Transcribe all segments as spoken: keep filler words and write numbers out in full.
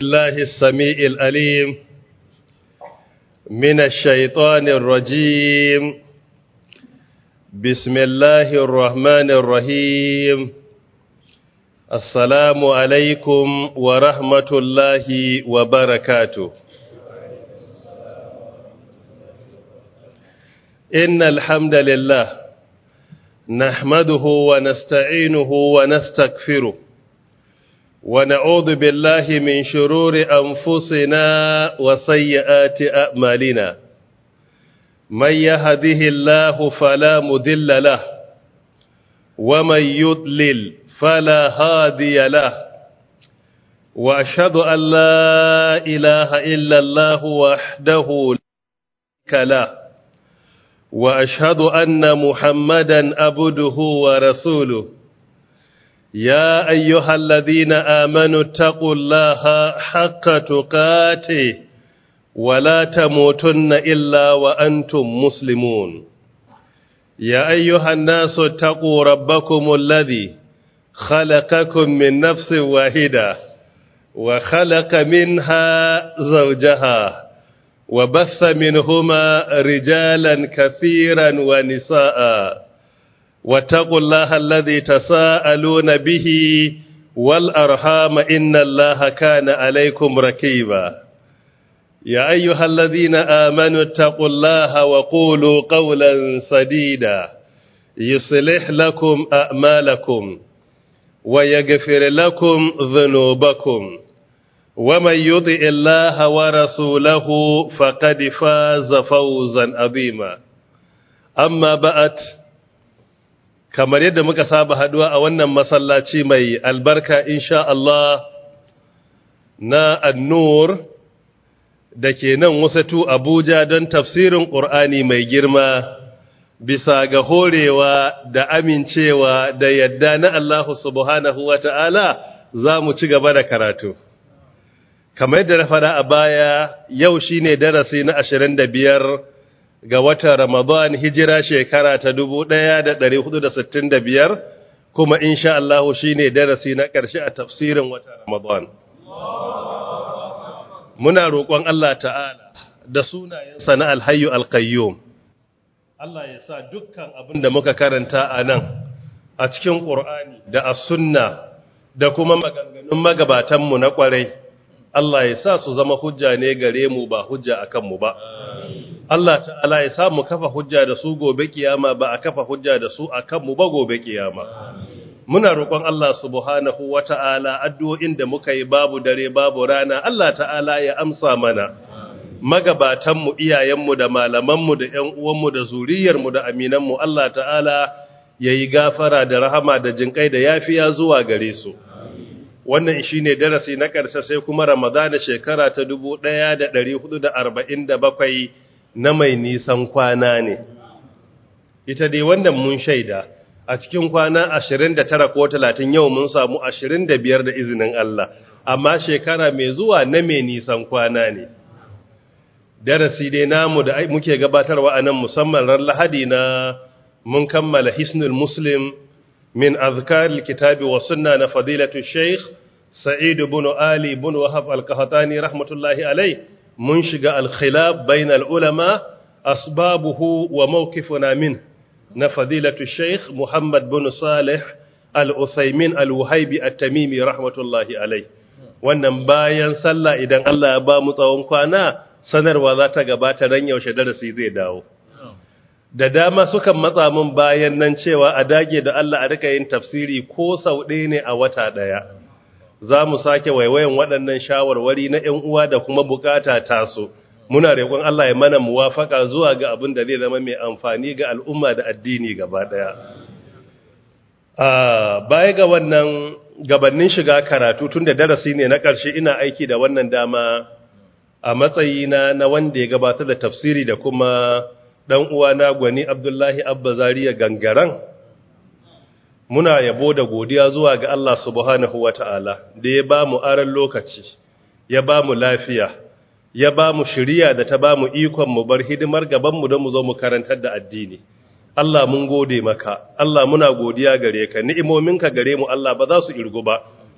الله السميع الأليم من الشيطان الرجيم. بسم الله الرحمن الرحيم. السلام عليكم ورحمة الله وبركاته. إن الحمد لله نحمده ونستعينه ونستغفره ونعوذ بالله من شرور أنفسنا وسيئات أعمالنا. من يهده الله فلا مضل له ومن يضلل فلا هادي له، وأشهد أن لا إله إلا الله وحده لا شريك له، وأشهد أن محمدا عبده ورسوله. يا أيها الذين آمنوا اتقوا الله حق تقاته ولا تموتن إلا وأنتم مسلمون. يا أيها الناس اتقوا ربكم الذي خلقكم من نفس واحدة وخلق منها زوجها وبث منهما رجالا كثيرا ونساء، واتقوا الله الذي تساءلون به والأرحام إن الله كان عليكم رقيبا. يا أيها الذين آمنوا اتقوا الله وقولوا قولا سديدا يصلح لكم أعمالكم ويغفر لكم ذنوبكم، ومن يطع الله ورسوله فقد فاز فوزا عظيما. أما بعد، kamar yadda muka saba haduwa a wannan masallaci mai albarka insha Allah na An-Nur da ke nan Wasatu Abuja don tafsirin Qur'ani mai girma, bisa ga horewa da amincewa da yadda na Allah subhanahu wa ta'ala za mu ci gaba da karatu. Kamar yadda na fada a baya, yau shine darasi na ashirin da biyar ga watan Ramadan, hijira shekara ta dubu ɗaya da ɗari hudu da sittin da biyar, kuma insha Allah shine darasi na ƙarshe a tafsirin watan Ramadan. Muna roƙon Allah ta'ala da sunayensa na Al-Hayyu Al-Qayyum, Allah ya sa dukkan abin da muka karanta a nan a cikin Qur'ani da as-sunna da kuma maganganun magabatanmu na ƙwarai, Allah ya sa su zama hujja ne gare mu ba hujja akan mu ba. Allah ta'ala ya sa mu kafa hujja da su gobe kiyama ba a kafa hujja da su akan mu ba gobe kiyama. Muna roƙon Allah subhanahu wata'ala addu'o'in da muka yi babu dare babu rana, Allah ta'ala ya amsa mana. Magabatan mu, iyayen mu da malaman mu da ƴan uwan mu da zuriyar mu da aminan mu, Allah ta'ala yayi gafara da rahama da jinkai da yafiya zuwa gare su. Wannan shi ne darasi na ƙarshe, sai kuma Ramadana shekara ta dubu ɗaya da ɗari hudu da arba'in da bakwai na mai nisan kwana ne. Ita dai wannan mun shaida a cikin kwana ashirin da tara ko talatin, yau mun samu ashirin da biyar da izinin Allah, amma shekara mai zuwa na mai nisan kwana ne. Darasi dai namu da muke gabatarwa a nan musamman ran Lahadi na mun kammala Hisnul Muslim من أذكار الكتاب والسنة نفضيلة الشيخ سعيد بن آلي بن وهب القحطاني رحمة الله عليه، منشق الخلاف بين العلماء أسبابه وموقفنا منه نفضيلة الشيخ محمد بن صالح العثيمين الوهيبي التميمي رحمة الله عليه. wannan bayan sallah idan Allah ya ba mu tsawon kwana, sanarwa za ta gabata dan yaushe darasi zai dawo. Da dama sukan matsa min bayan nan cewa a dage da Allah a rika yin tafsiri ko sau ɗaya ne a wata ɗaya. Za mu sake waiwayan waɗannan shawarwari na ‘yan uwa da kuma bukata taso. Muna roƙon Allah ya mana muwafaka zuwa ga abin da zai zama mai amfani ga al'umma da addini gaba ɗaya. Baya ga wannan gabanin shiga karatu, tun da darasi ne na ƙarshe, ina aiki da wannan dama a matsayina na wanda ya gabatar da tafsiri da kuma ɗan uwana Gwani Abdullahi Abba Zariya Gangaran. Muna yabo da godiya zuwa ga Allah subhanahu wata'ala da ya ba mu aran lokaci, ya ba mu lafiya, ya ba mu shiriya da ta ba mu ikon mu bar hidimar gabanmu don mu zo mu karantar da addini. Allah mun gode maka, Allah muna godiya gare ka, ni'imominka gare mu Allah ba za su irgu ba,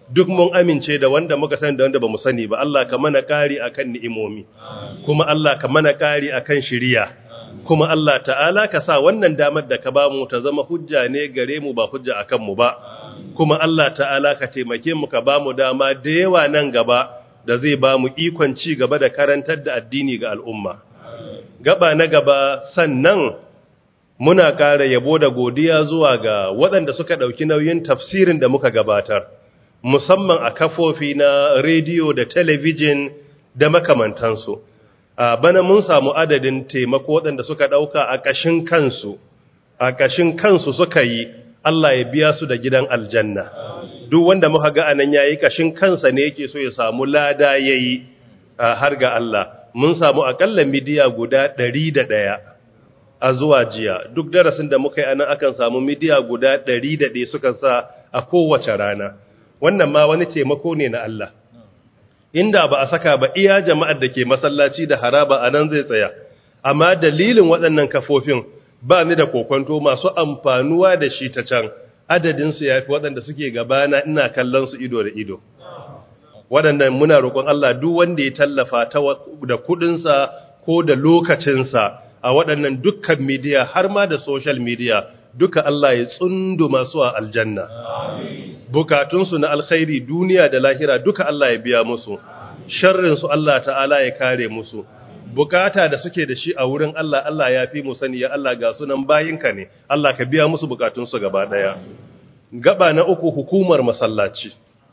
duk mun amince da wanda muka sani da wanda ba mu sani ba. Allah ka mana kari akan ni'imomi, kuma Allah ka mana kari akan shiriya, kuma Allah ta'ala ka sa wannan damar da ka ba mu ta zama hujja ne gare mu ba hujja akan mu ba, kuma Allah ta'ala ka taimake mu ka ba mu dama da yawa nan gaba da zai ba mu ikon ci gaba da karantar da addini ga al'umma. Gaba na gaba, sannan muna ƙara yabo da godiya zuwa ga waɗanda suka ɗauki nauyin tafsirin da muka gabatar, musamman a kafofi na rediyo da talabijin da makamantansu. A bana mun samu adadin taimako waɗanda suka ɗauka a ƙashin kansu, a ƙashin kansu suka yi, Allah ya biya su da gidan aljanna. Duk wanda muka ga anan yayi ƙashin kansa ne yake so ya samu lada yayi har ga Allah. Mun samu akalla midiya guda ɗari da ɗaya a zuwa jiya. Duk darasin da muka yi anan akan samu midiya guda ɗari da ɗaya suka sa a kowace rana. Wannan ma wani taimako ne na Allah. Inda ba a saka ba iya jama'ar da ke masallaci da haraba a nan zai tsaya. Amma dalilin waɗannan kafofin ba ni da kokonto masu amfanuwa da shi ta can, adadinsu ya fi waɗanda suke gabana ina kallon su ido da ido. Waɗannan muna roƙon Allah duk wanda ya tallafa da kuɗinsa ko da lokacinsa a waɗannan dukkan midiya har ma da social media, duka Allah ya tsunduma su a aljanna. Bukatunsu na alkhairi duniya da lahira duka Allah ya biya musu, sharrinsu Allah ta'ala ya kare musu. Bukata da suke da shi a wurin Allah, Allah ya fi mu sani, ya Allah ga sunan bayinka ne, Allah ka biya musu bukatunsu gaba ɗaya. Gaba na uku, hukumar masallaci.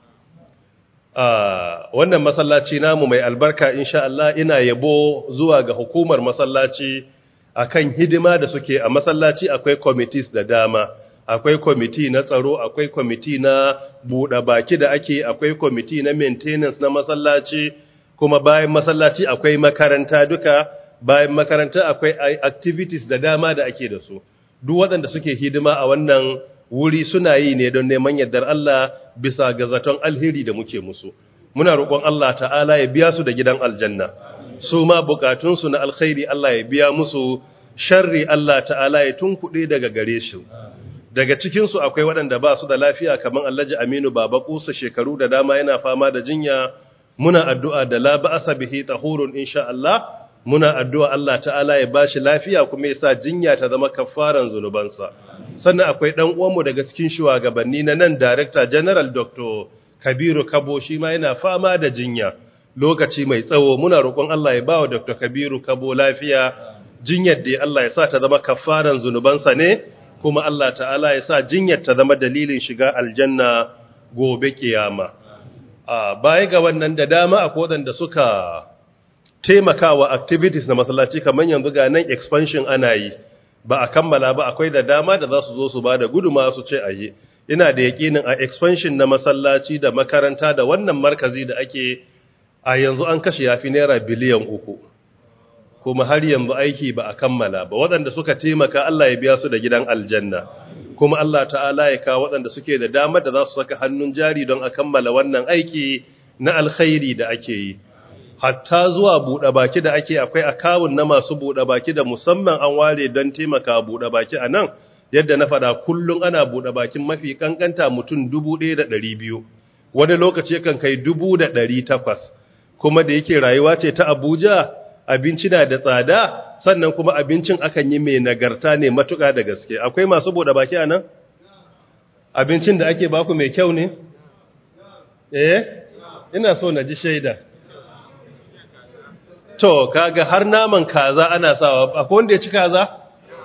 Wannan masallaci namu mai albarka insha Allah, ina yabo zuwa ga hukumar masallaci akan hidima da suke a masallaci. Akwai committees da dama, akwai kwamiti na tsaro, akwai kwamiti na buɗe baki da ake, akwai kwamiti na maintenance na masallaci, kuma bayan masallaci akwai makaranta duka, bayan makaranta akwai activities da dama da ake da su. Duk waɗanda suke hidima a wannan wuri suna yi ne don neman yardar Allah bisa ga zaton alheri da muke musu. Muna roƙon Allah ta'ala ya biya su da gidan aljanna, su ma bukatunsu na alkhairi Allah ya biya musu, sharri Allah ta'ala ya tunkuɗe daga gare shi. Daga cikinsu akwai waɗanda ba su da lafiya kamar Alhaji Aminu Baba Kusa, shekaru da dama yana fama da jinya. Muna addu'a da la ba'asa bihi tahurun insha Allah. Muna addu'a Allah ta'ala ya bashi lafiya kuma ya sa jinya ta zama kafaran zunubansa. Sannan akwai ɗan uwanmu daga cikin shugabanni na nan, Director General Doctor Kabiru Kabo, shi ma yana fama da jinya lokaci mai tsawo. Muna roƙon Allah ya ba wa Doctor Kabiru Kabo lafiya, jinyar da Allah ya sa ta zama kafaran zunubansa ne, kuma Allah ta'ala ya sa jinyar ta zama dalilin shiga aljanna gobe kiyama. A baya ga wannan da dama akwai waɗanda suka taimakawa activities na masallaci, kamar yanzu ga nan expansion ana yi, ba a kammala ba, akwai da dama da za su zo su ba da guduma su ce a yi. Ina da yakinin a expansion na masallaci da makaranta da wannan markazi da ake a yanzu an kashe yafi naira biliyan uku, kuma har yanzu aiki ba a kammala ba. Waɗanda suka taimaka Allah ya biya su da gidan aljanna, kuma Allah ta'ala ya kawo waɗanda suke da damar da za su saka hannun jari don a kammala wannan aiki na alkhairi da ake yi. Hatta zuwa buɗe baki da ake, akwai akawun na masu buɗe baki da musamman an ware don taimaka buɗe baki a nan. Yadda na faɗa, kullum ana buɗe bakin mafi ƙanƙanta mutum dubu ɗaya da ɗari biyu, wani lokaci kan kai dubu da ɗari takwas. Kuma da yake rayuwa ce ta Abuja, abinci na da tsada, sannan kuma abincin akan yi mai nagarta ne matuƙa da gaske. Akwai masu buɗe baki a nan? Abincin da ake baku mai kyau ne? Eh? Ina so na ji shaida. To, kaga har naman kaza ana sawa, akwai wanda ya ci kaza?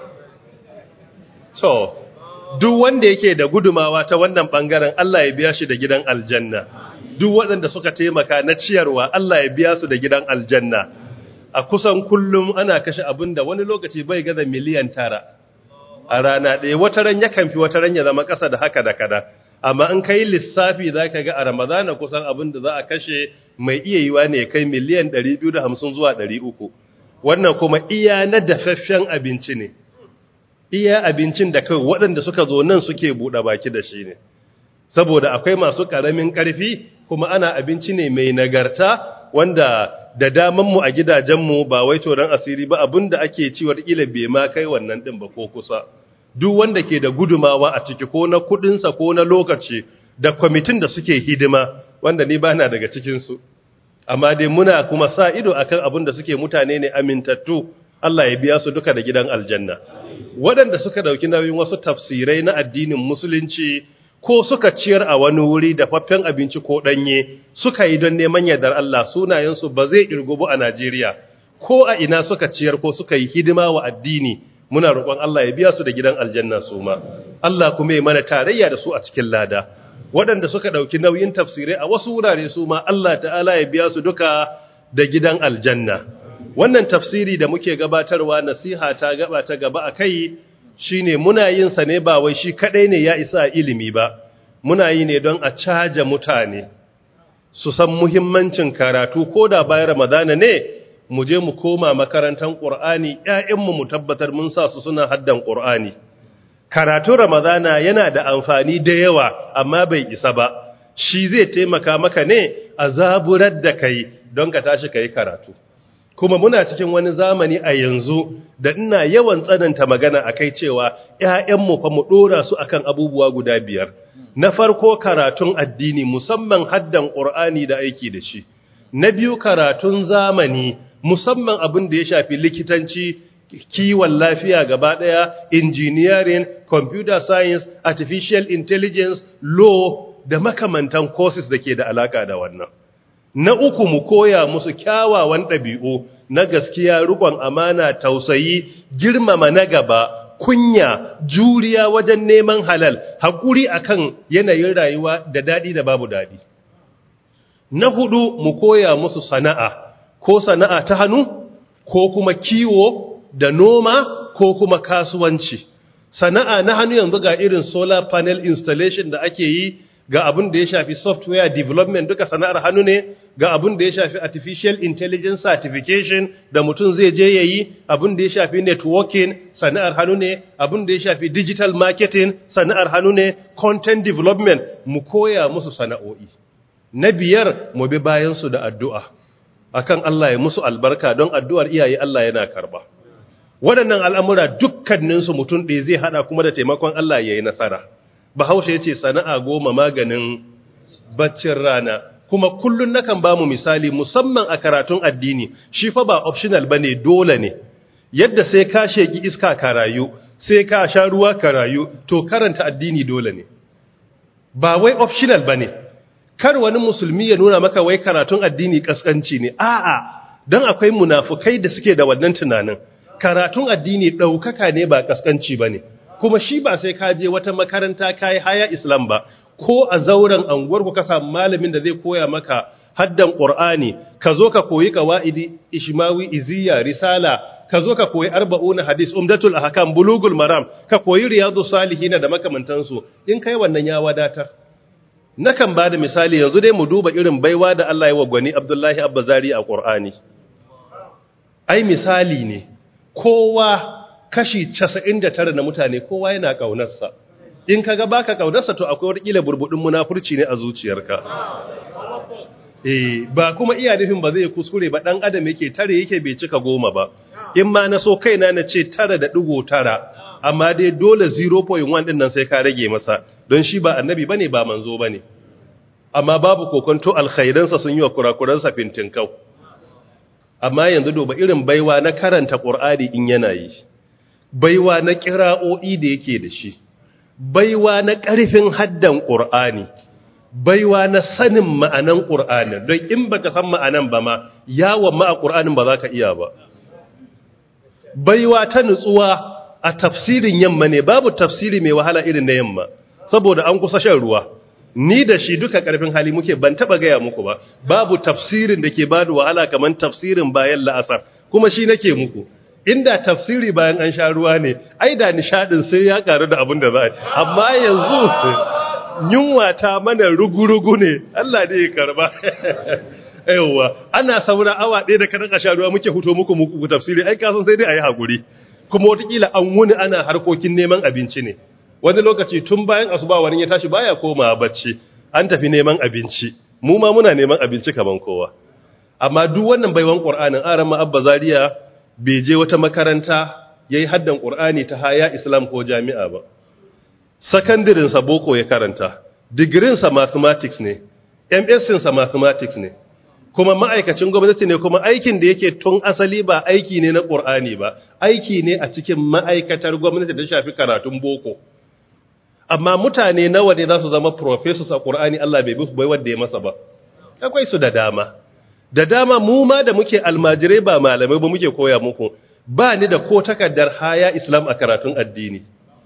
To, duk wanda yake da gudumawa ta wannan ɓangaren Allah ya biya shi da gidan aljanna. Duk waɗanda suka taimaka na ciyarwa Allah ya biya su da gidan aljanna. A kusan kullum ana kashe abin da wani lokaci bai gaza miliyan tara a rana ɗaya, wata ran yakan fi wata ran ya zama ƙasa da haka da kada. Amma in kai lissafi za ka ga a Ramadana kusan abin da za a kashe mai iya yiwa ne kai miliyan ɗari biyu da hamsin zuwa ɗari uku. Wannan kuma iya na dafaffen abinci ne. Iya abincin da kai waɗanda suka zo nan suke buɗe baki da shi ne. Saboda akwai masu ƙaramin ƙarfi, kuma ana abinci ne mai nagarta wanda da damanmu a gidajenmu ba wai toron asiri ba, abin da ake ci wataƙila bai ma kai wannan ɗin ba ko kusa. Duk wanda ke da gudumawa a ciki ko na kuɗinsa ko na lokaci, da kwamitin da suke hidima wanda ni bana daga cikin su amma dai muna kuma sa ido akan abin da suke mutane ne amintattu Allah ya biya su duka da gidan aljanna waɗanda suka dauki nauyin wasu tafsirai na addinin musulunci ko suka ciyar a wani wuri da faffen abinci ko danye suka yi don neman yardar Allah sunayensu ba zai irgubu a Najeriya ko a ina suka ciyar ko suka yi hidima wa addini muna roƙon Allah ya biya su da gidan aljanna su ma Allah kuma ya mana tarayya da su a cikin lada waɗanda suka ɗauki nauyin tafsirai a wasu wurare su ma Allah ta'ala ya biya su duka da gidan aljanna wannan tafsiri da muke gabatarwa nasiha ta gaba ta gaba a kai shine muna yin sa ne ba wai shi kadai ne ya isa ilimi ba muna yi ne don a caja mutane su san muhimmancin karatu ko da bayan Ramadana ne mu je mu koma makarantar Qur'ani ƴaƴanmu mu tabbatar mun sa su suna haddan Qur'ani karatun Ramadana yana da amfani da yawa amma bai isa ba shi zai taimaka maka ne a zaburar da kai don ka tashi kai karatu kuma muna cikin wani zamani a yanzu da ina yawan tsananta magana akai cewa ƴaƴanmu fa mu dora su akan abubuwa guda biyar na farko karatun addini musamman haddan Qur'ani da aiki da shi na biyu karatun zamani musamman abin da ya shafi likitanci kiwon lafiya gaba daya engineering computer science artificial intelligence law da makamantan courses da ke da alaka da wannan na uku mu koya musu kyawawan ɗabi'u na gaskiya rukon amana tausayi girmama na gaba kunya juriya wajen neman halal hakuri akan yanayin rayuwa da dadi da babu dadi na hudu mu koya musu sana'a ko sana'a ta hannu ko kuma kiwo da noma ko kuma kasuwanci sana'a na hannu yanzu ga irin solar panel installation da ake yi ga abin da ya shafi software development duka sana'ar hannu ne ga abin da ya shafi artificial intelligence certification da mutum zai je yayi abin da ya shafi networking sana'ar hannu ne abin da ya shafi digital marketing sana'ar hannu ne content development mu koya musu sana'o'i na biyar mu bi bayan su da addu'a akan Allah ya musu albarka don addu'ar iyaye Allah yana karba waɗannan al'amura dukkaninsu mutum ɗaya zai haɗa kuma da taimakon Allah ya yi nasara bahaushe ya ce sana'a goma maganin baccin rana kuma kullum nakan ba mu misali musamman a karatun addini shi fa ba optional ba ne dole ne yadda sai ka sheki iska ka rayu sai ka sha ruwa ka rayu to karanta addini dole ne ba wai optional ba ne kar wani musulmi ya nuna maka wai karatun addini kaskanci ne a'a don akwai munafukai da suke da wannan tunanin karatun addini ɗaukaka ne ba kaskanci ba ne kuma shi ba sai ka je wata makaranta kai haya islam ba ko a zauren anguwar ku ka samu malamin da zai koya maka haddan qur'ani ka zo ka koyi qawaidi ishmawi iziya risala ka zo ka koyi arba'una hadis umdatul ahkam bulugul maram ka koyi riyadus salihin da makamantansu in kai wannan ya wadatar nakan bada misali yanzu dai mu duba irin baiwa da Allah ya wa gwani Abdullahi Abbazari a Qur'ani ai misali ne kowa kashi casa'in da tara na mutane kowa yana kaunarsa in kaga baka kaunarsa to akwai wata kila burbudin munafurci ne a zuciyarka eh ba kuma iya nufin ba zai kuskure ba dan adam yake tare yake bai cika goma ba in ma na so kaina na ce tara da digo tara amma dai dole zero point one din nan sai ka rage masa don shi ba annabi bane ba manzo bane amma babu kokonto alkhairansa sun yi wa kurakuransa fintinkau amma yanzu duba irin baiwa na karanta Qur'ani in yana yi baiwa na kira'o'i da yake da shi baiwa na ƙarfin haddan Qur'ani baiwa na sanin ma'anan Qur'ani don in baka san ma'anan ba ma yawon ma a Qur'anin ba za ka iya ba baiwa ta nutsuwa a tafsirin yamma ne babu tafsiri mai wahala irin na yamma saboda an kusa shan ruwa ni da shi duka karfin hali muke ban taba gaya muku ba babu tafsirin da ke bada wahala kaman tafsirin bayan la'asar kuma shi nake muku inda tafsiri bayan an sha ruwa ne ai da nishadin sai ya karu da abin da za a amma yanzu yunwa ta mana rugurugu ne Allah ne ya karba yawa ana saura awa ɗaya da ka raka sha ruwa muke huto muku muku tafsiri ai kasan sai dai ayi hakuri kuma watakila an wuni ana harkokin neman abinci ne wani lokaci tun bayan asuba wani ya tashi baya komawa bacci an tafi neman abinci mu ma muna neman abinci kaman kowa amma duk wannan baiwan Qur'anin aran ma Abba Zaria bai je wata makaranta yayi haddan Qur'ani ta haya Islam ko jami'a ba sakandirin sa boko ya karanta digirinsa mathematics ne, M S C sa mathematics ne, kuma ma'aikacin gwamnati ne, kuma aikin da yake tun asali ba aiki ne na Qur'ani ba, aiki ne a cikin ma'aikatar gwamnati da shafi karatun boko. Amma mutane nawa ne za su zama professors a Qur'ani Allah bai bai wanda ya masa ba. Akwai su da dama. Da dama mu ma da muke almajirai ba malamai ba muke koya muku, ba ni da ko takardar haya Islam a karatun addini.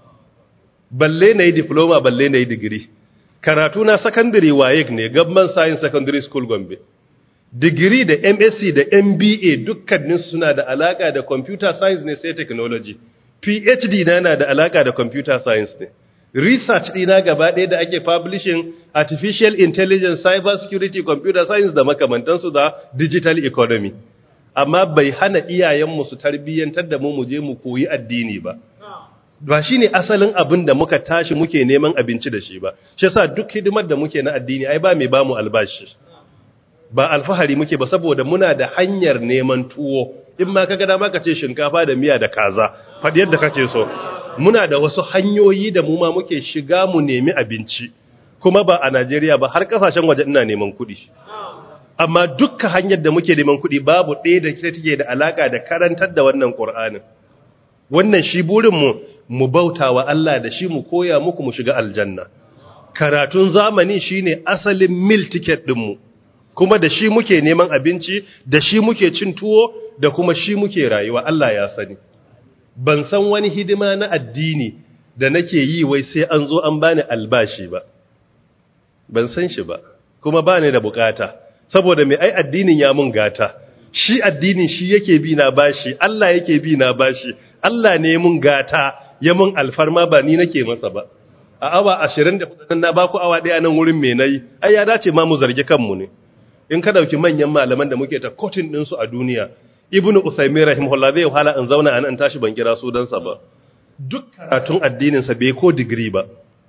Balle na yi diploma, balle na yi digiri. Karatu na secondary WAEC ne, Government Science Secondary School Gombe. Digiri da M S C da M B A dukkaninsu suna da alaka da computer science ne sai technology. P H D na na da alaka da computer science ne. Research ɗina gaba ɗaya da ake publishing artificial intelligence, cyber security, computer science da makamantansu da digital economy. Amma bai hana iyayenmu su tarbiyyantar da mu mu je mu koyi addini ba. Ba shi ne asalin abin da muka tashi muke neman abinci da shi ba. Shi yasa duk hidimar da muke na addini ai ba mai ba mu albashi. Ba alfahari muke ba saboda muna da hanyar neman tuwo. In ma kaga dama ka ce shinkafa da miya da kaza, faɗi yadda kake so. Muna da wasu hanyoyi da mu ma muke shiga mu nemi abinci. Kuma ba a Najeriya ba har kasashen waje ina neman kuɗi. Amma dukkan hanyar da muke neman kuɗi babu ɗaya da take da alaka da karantar da wannan Qur'anin. Wannan shi burinmu mu bauta wa Allah da shi mu koya muku mu shiga aljanna. Karatun zamani shine asalin meal ticket ɗinmu, kuma da shi muke neman abinci, da shi muke cin tuwo, da kuma shi muke rayuwa, Allah ya sani. Ban san wani hidima na addini da nake yi wai sai an zo an bani albashi ba. Ban san shi ba, kuma bani da bukata, saboda mai ai addinin ya mun gata. Shi addinin shi yake bi na bashi, Allah yake bi na bashi. Allah ne mun gata ya mun alfarma ba ni nake masa ba. A awa ashirin da hudu na baku awa daya nan wurin me nayi, ai ya dace ma mu zargi kanmu ne. In ka dauki manyan malaman da muke ta kotin din su a duniya, Ibn Usaymin rahimahullah zai wahala in zauna an an tashi ban kira su dan sa ba. Duk karatun addinin sa bai ko degree ba.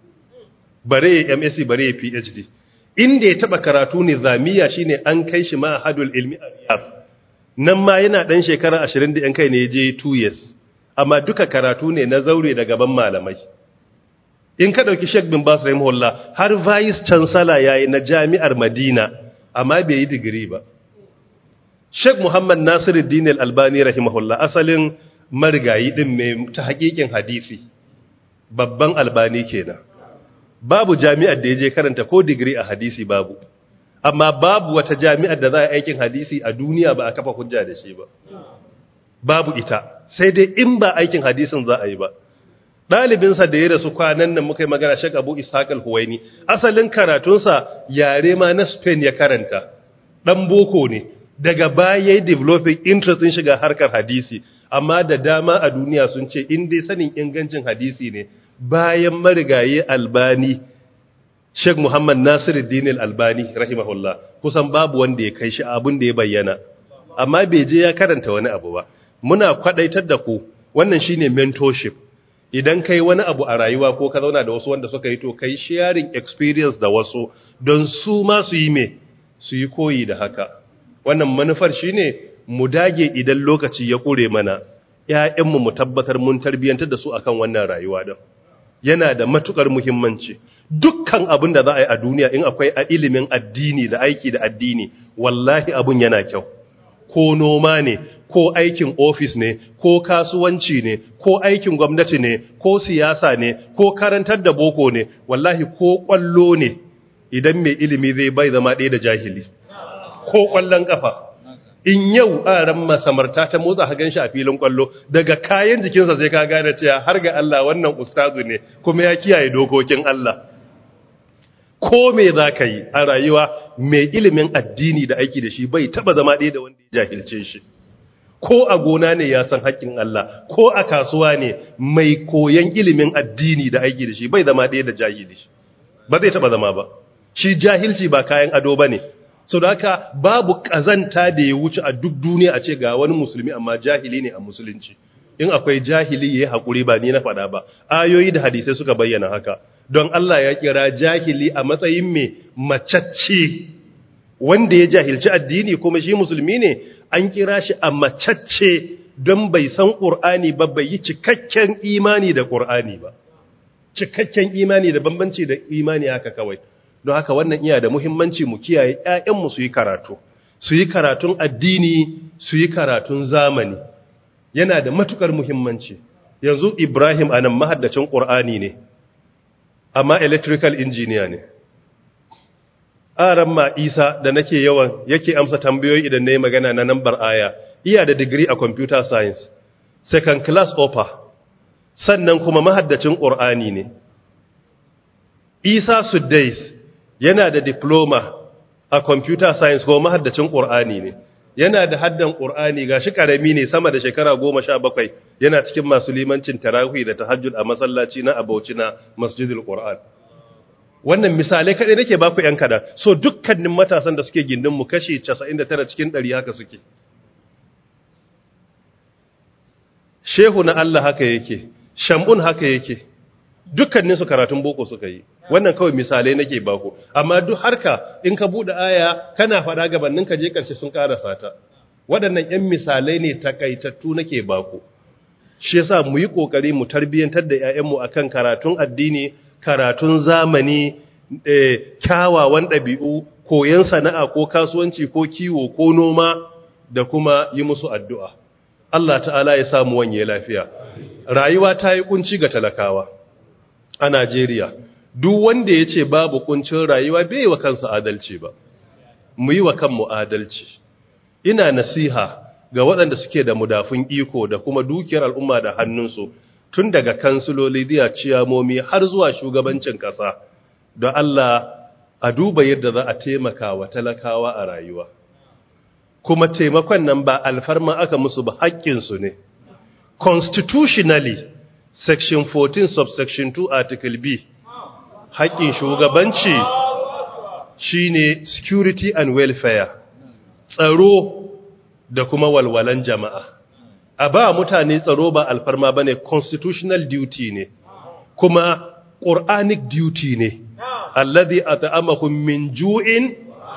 Bare M S C bare P H D. Inda ya taba karatu nizamiya shine an kai shi ma'hadul ilmi a Riyadh. Nan ma yana dan shekara ashirin da yan kai ne ya je two years. Amma duka karatu ne na zaure da gaban malamai. In ka ɗauki Sheikh bin Bas rahimahullah har vice chancellor yayi na jami'ar Madina, amma bai yi digiri ba. Sheikh Muhammad Nasiruddin Al-Albani rahimahullah asalin marigayi din mai ta hakikin hadisi, babban Albani kenan. Babu jami'ar da yaje karanta ko digiri a hadisi babu. Amma babu wata jami'ar da za a aikin hadisi a duniya ba a kafa hujja da shi ba. Babu ita, sai dai in ba aikin hadisin za a yi ba. Ɗalibinsa da ya rasu kwanan nan muka yi magana Sheikh Abu Ishaq Al-Huwaini, asalin karatunsa yare ma na Spain ya karanta, ɗan boko ne, daga baya ya yi developing interest in shiga harkar hadisi, amma da dama a duniya sun ce in dai sanin ingancin hadisi ne, bayan marigayi Albani, Sheikh Muhammad Nasiruddin Al-Albani rahimahullah, kusan babu wanda ya kai shi abin da ya bayyana, amma bai je ya karanta wani abu ba. Muna kwadaitar da ku, wannan shine mentorship. Idan kai wani abu a rayuwa ko ka zauna da wasu wanda suka yi to kai sharing experience da wasu don su ma su yi me su yi koyi da haka. Wannan manufar shine mu dage idan lokaci ya kure mana, ƴaƴanmu mu tabbatar mun tarbiyantar da su akan wannan rayuwa din. Yana da matukar muhimmanci. Dukkan abin da za a yi a duniya in akwai a ilimin addini da aiki da addini, wallahi abun yana kyau. Ko noma ne, ko aikin ofis ne, ko kasuwanci ne, ko aikin gwamnati ne, ko siyasa ne, ko karantar da boko ne, wallahi ko kwallo ne, idan mai ilimi zai bai zama ɗaya da jahili. Ko kwallon kafa. In yau aran masamarta ta motsa hagan shi a filin kwallo, daga kayan jikinsa sai ka gane cewa har ga Allah wannan ustazu ne, kuma ya kiyaye dokokin Allah. Ko me za ka yi a rayuwa mai ilimin addini da aiki da shi bai taba zama ɗaya da wanda ya jahilce shi. Ko a gona ne ya san haƙƙin Allah, ko a kasuwa ne mai koyan ilimin addini da aiki da shi bai zama ɗaya da jahili. Ba zai taba zama ba. Shi jahilci ba kayan ado ba ne. Sau da haka babu ƙazanta da ya wuce a duk duniya a ce ga wani musulmi amma jahili ne a musulunci. In akwai jahili ya yi haƙuri ba ni na faɗa ba. Ayoyi da hadisai suka bayyana haka. Don Allah ya kira jahili a matsayin mai macacce, wanda ya jahilci addini kuma shi musulmi ne, an kira shi a macacce don bai san ƙur'ani ba, bai yi cikakken imani da ƙur'ani ba. Cikakken imani da bambanci da imani haka kawai. don haka wannan iya da muhimmanci mu kiyaye ƴaƴanmu su yi karatu su yi karatun addini su yi karatun zamani yana da matukar muhimmanci. Yanzu Ibrahim anan mahaddacin Qur'ani ne amma electrical engineer ne. Aran ma Isa da nake yawan yake amsa tambayoyi idan nayi magana na nambar aya iya da degree a computer science second class upper sannan kuma mahaddacin Qur'ani ne. Isa Sudais yana da diploma a computer science ko mahaddacin Qur'ani ne. Yana da haddan Qur'ani gashi karami ne sama da shekara goma sha bakwai yana cikin masu limancin tarawih da tahajjud a masallaci na Abauci na Masjidil Qur'an. Wannan misalai kadai nake baku yan kada. So dukkanin matasan da suke gindin mu kashi casa'in da tara cikin ɗari haka suke. Shehu na Allah haka yake, Shamun haka yake. Dukkanin su karatun boko suka yi. Wannan kawai misalai nake baku. Amma duk harka in ka bude aya kana fada gabanin ka je karshe sun karasa ta. Waɗannan ƴan misalai ne takaitattu nake baku. Shi yasa mu yi kokari mu tarbiyantar da ƴaƴanmu akan karatun addini, karatun zamani, eh, kyawawan ɗabi'u, koyon sana'a ko kasuwanci ko kiwo ko noma da kuma yi musu addu'a. Allah ta'ala ya samu wanye lafiya. Rayuwa ta yi kunci ga talakawa a Najeriya. Duk wanda ya ce babu kuncin rayuwa bai wa kansa adalci ba. Mu yi wa kanmu adalci. Ina nasiha ga waɗanda suke da mudafun iko da kuma dukiyar al'umma da hannunsu tun daga kansiloli zuwa ciyamomi har zuwa shugabancin ƙasa. Don Allah a duba yadda za a taimaka wa talakawa a rayuwa. Kuma taimakon nan ba alfarma aka musu ba haƙƙinsu ne. Constitutionally, Section fourteen, Subsection two, Article B, haƙƙin shugabanci shine security and welfare, tsaro da kuma walwalan jama'a. A ba mutane tsaro ba alfarma ba ne, constitutional duty ne, kuma Quranic duty ne. Alladhi at'amahum min ju'in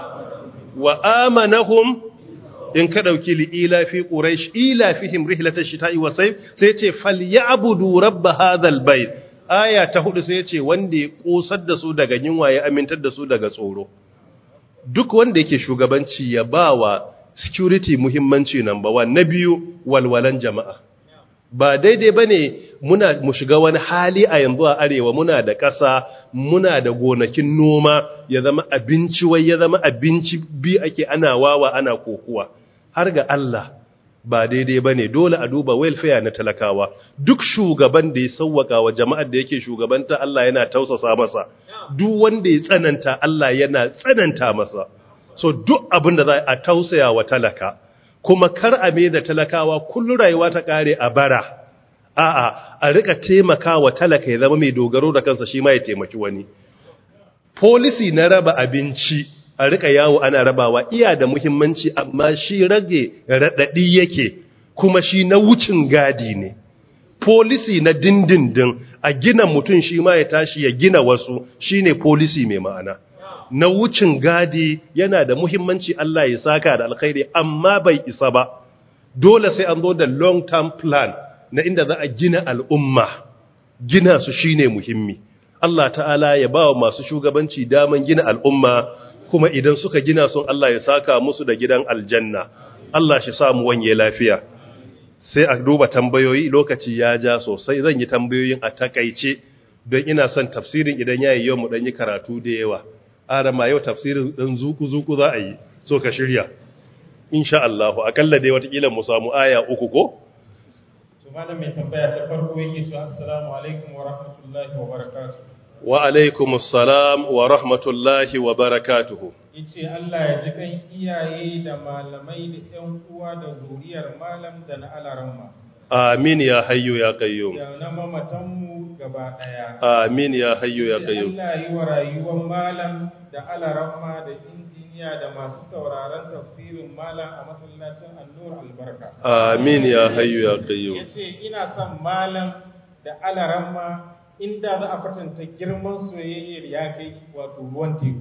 wa amanahum, in ka ɗauki li'ila fi ƙuraish ila fihim rihlata shita'i wa sayf sai ce falyabudu rabb hadhal bayt. Aya ta hudu sai ce wanda ya kosar da su daga yunwa ya amintar da su daga tsoro. Duk wanda yake shugabanci ya bawa security muhimmanci number one. Na biyu walwalan jama'a. Ba daidai bane muna mu shiga wani hali a yanzu a arewa muna da ƙasa muna da gonakin noma ya zama abinci wai ya zama abinci bi ake ana wawa ana kokuwa. Har ga Allah ba daidai ba ne dole a duba welfare na talakawa. Duk shugaban da ya sauwaka wa jama'ar da yake shugabanta Allah yana tausasa masa, duk wanda ya tsananta Allah yana tsananta masa. So duk abin da za a tausaya wa talaka, kuma kar a mai da talakawa kullum rayuwa ta kare a bara. A'a, a rika taimaka wa talaka ya zama mai dogaro da kansa shi ma ya taimaki wani. Policy na raba abinci a rika yawo ana rabawa iya da muhimmanci amma shi rage raɗaɗi yake kuma shi na wucin gadi ne. Policy na dindindin a gina mutum shi ma ya tashi ya gina wasu shine policy mai ma'ana. Na wucin gadi yana da muhimmanci Allah ya saka da alkhairi amma bai isa ba. Dole sai an zo da long term plan na inda za a gina al'umma. Gina su shine muhimmi. Allah ta'ala ya ba wa masu shugabanci daman gina al'umma kuma idan suka gina sun Allah ya saka musu da gidan aljanna. Allah shi samu wanye lafiya. Sai a duba tambayoyi lokaci ya ja sosai zan yi tambayoyin a takaice don ina son tafsirin idan ya yi yau mu ɗan yi karatu da yawa. Arama yau tafsirin ɗan zuku-zuku za a yi so ka shirya. Insha Allah akalla dai watakila mu samu aya uku ko? Su malam mai tambaya ta farko yake su assalamu alaikum wa rahmatullahi wa barakatuh. Wa alaikumussalam wa rahmatullahi wa barakatuhu. Yace Allah ya ji kan iyaye da malamai da ƴan uwa da zuriyar malam da na alaramma. Amin ya hayyu ya qayyum. Da na mamatan mu gaba daya. Amin ya hayyu ya qayyum. Allah yi wa rayuwar malam da alaramma da injiniya da masu sauraron tafsirin malam a masallacin An-Nur albarka. Amin ya hayyu ya qayyum. Yace ina son malam da alaramma inda za a kwatanta girman soyayyar ya kai wato ruwan teku.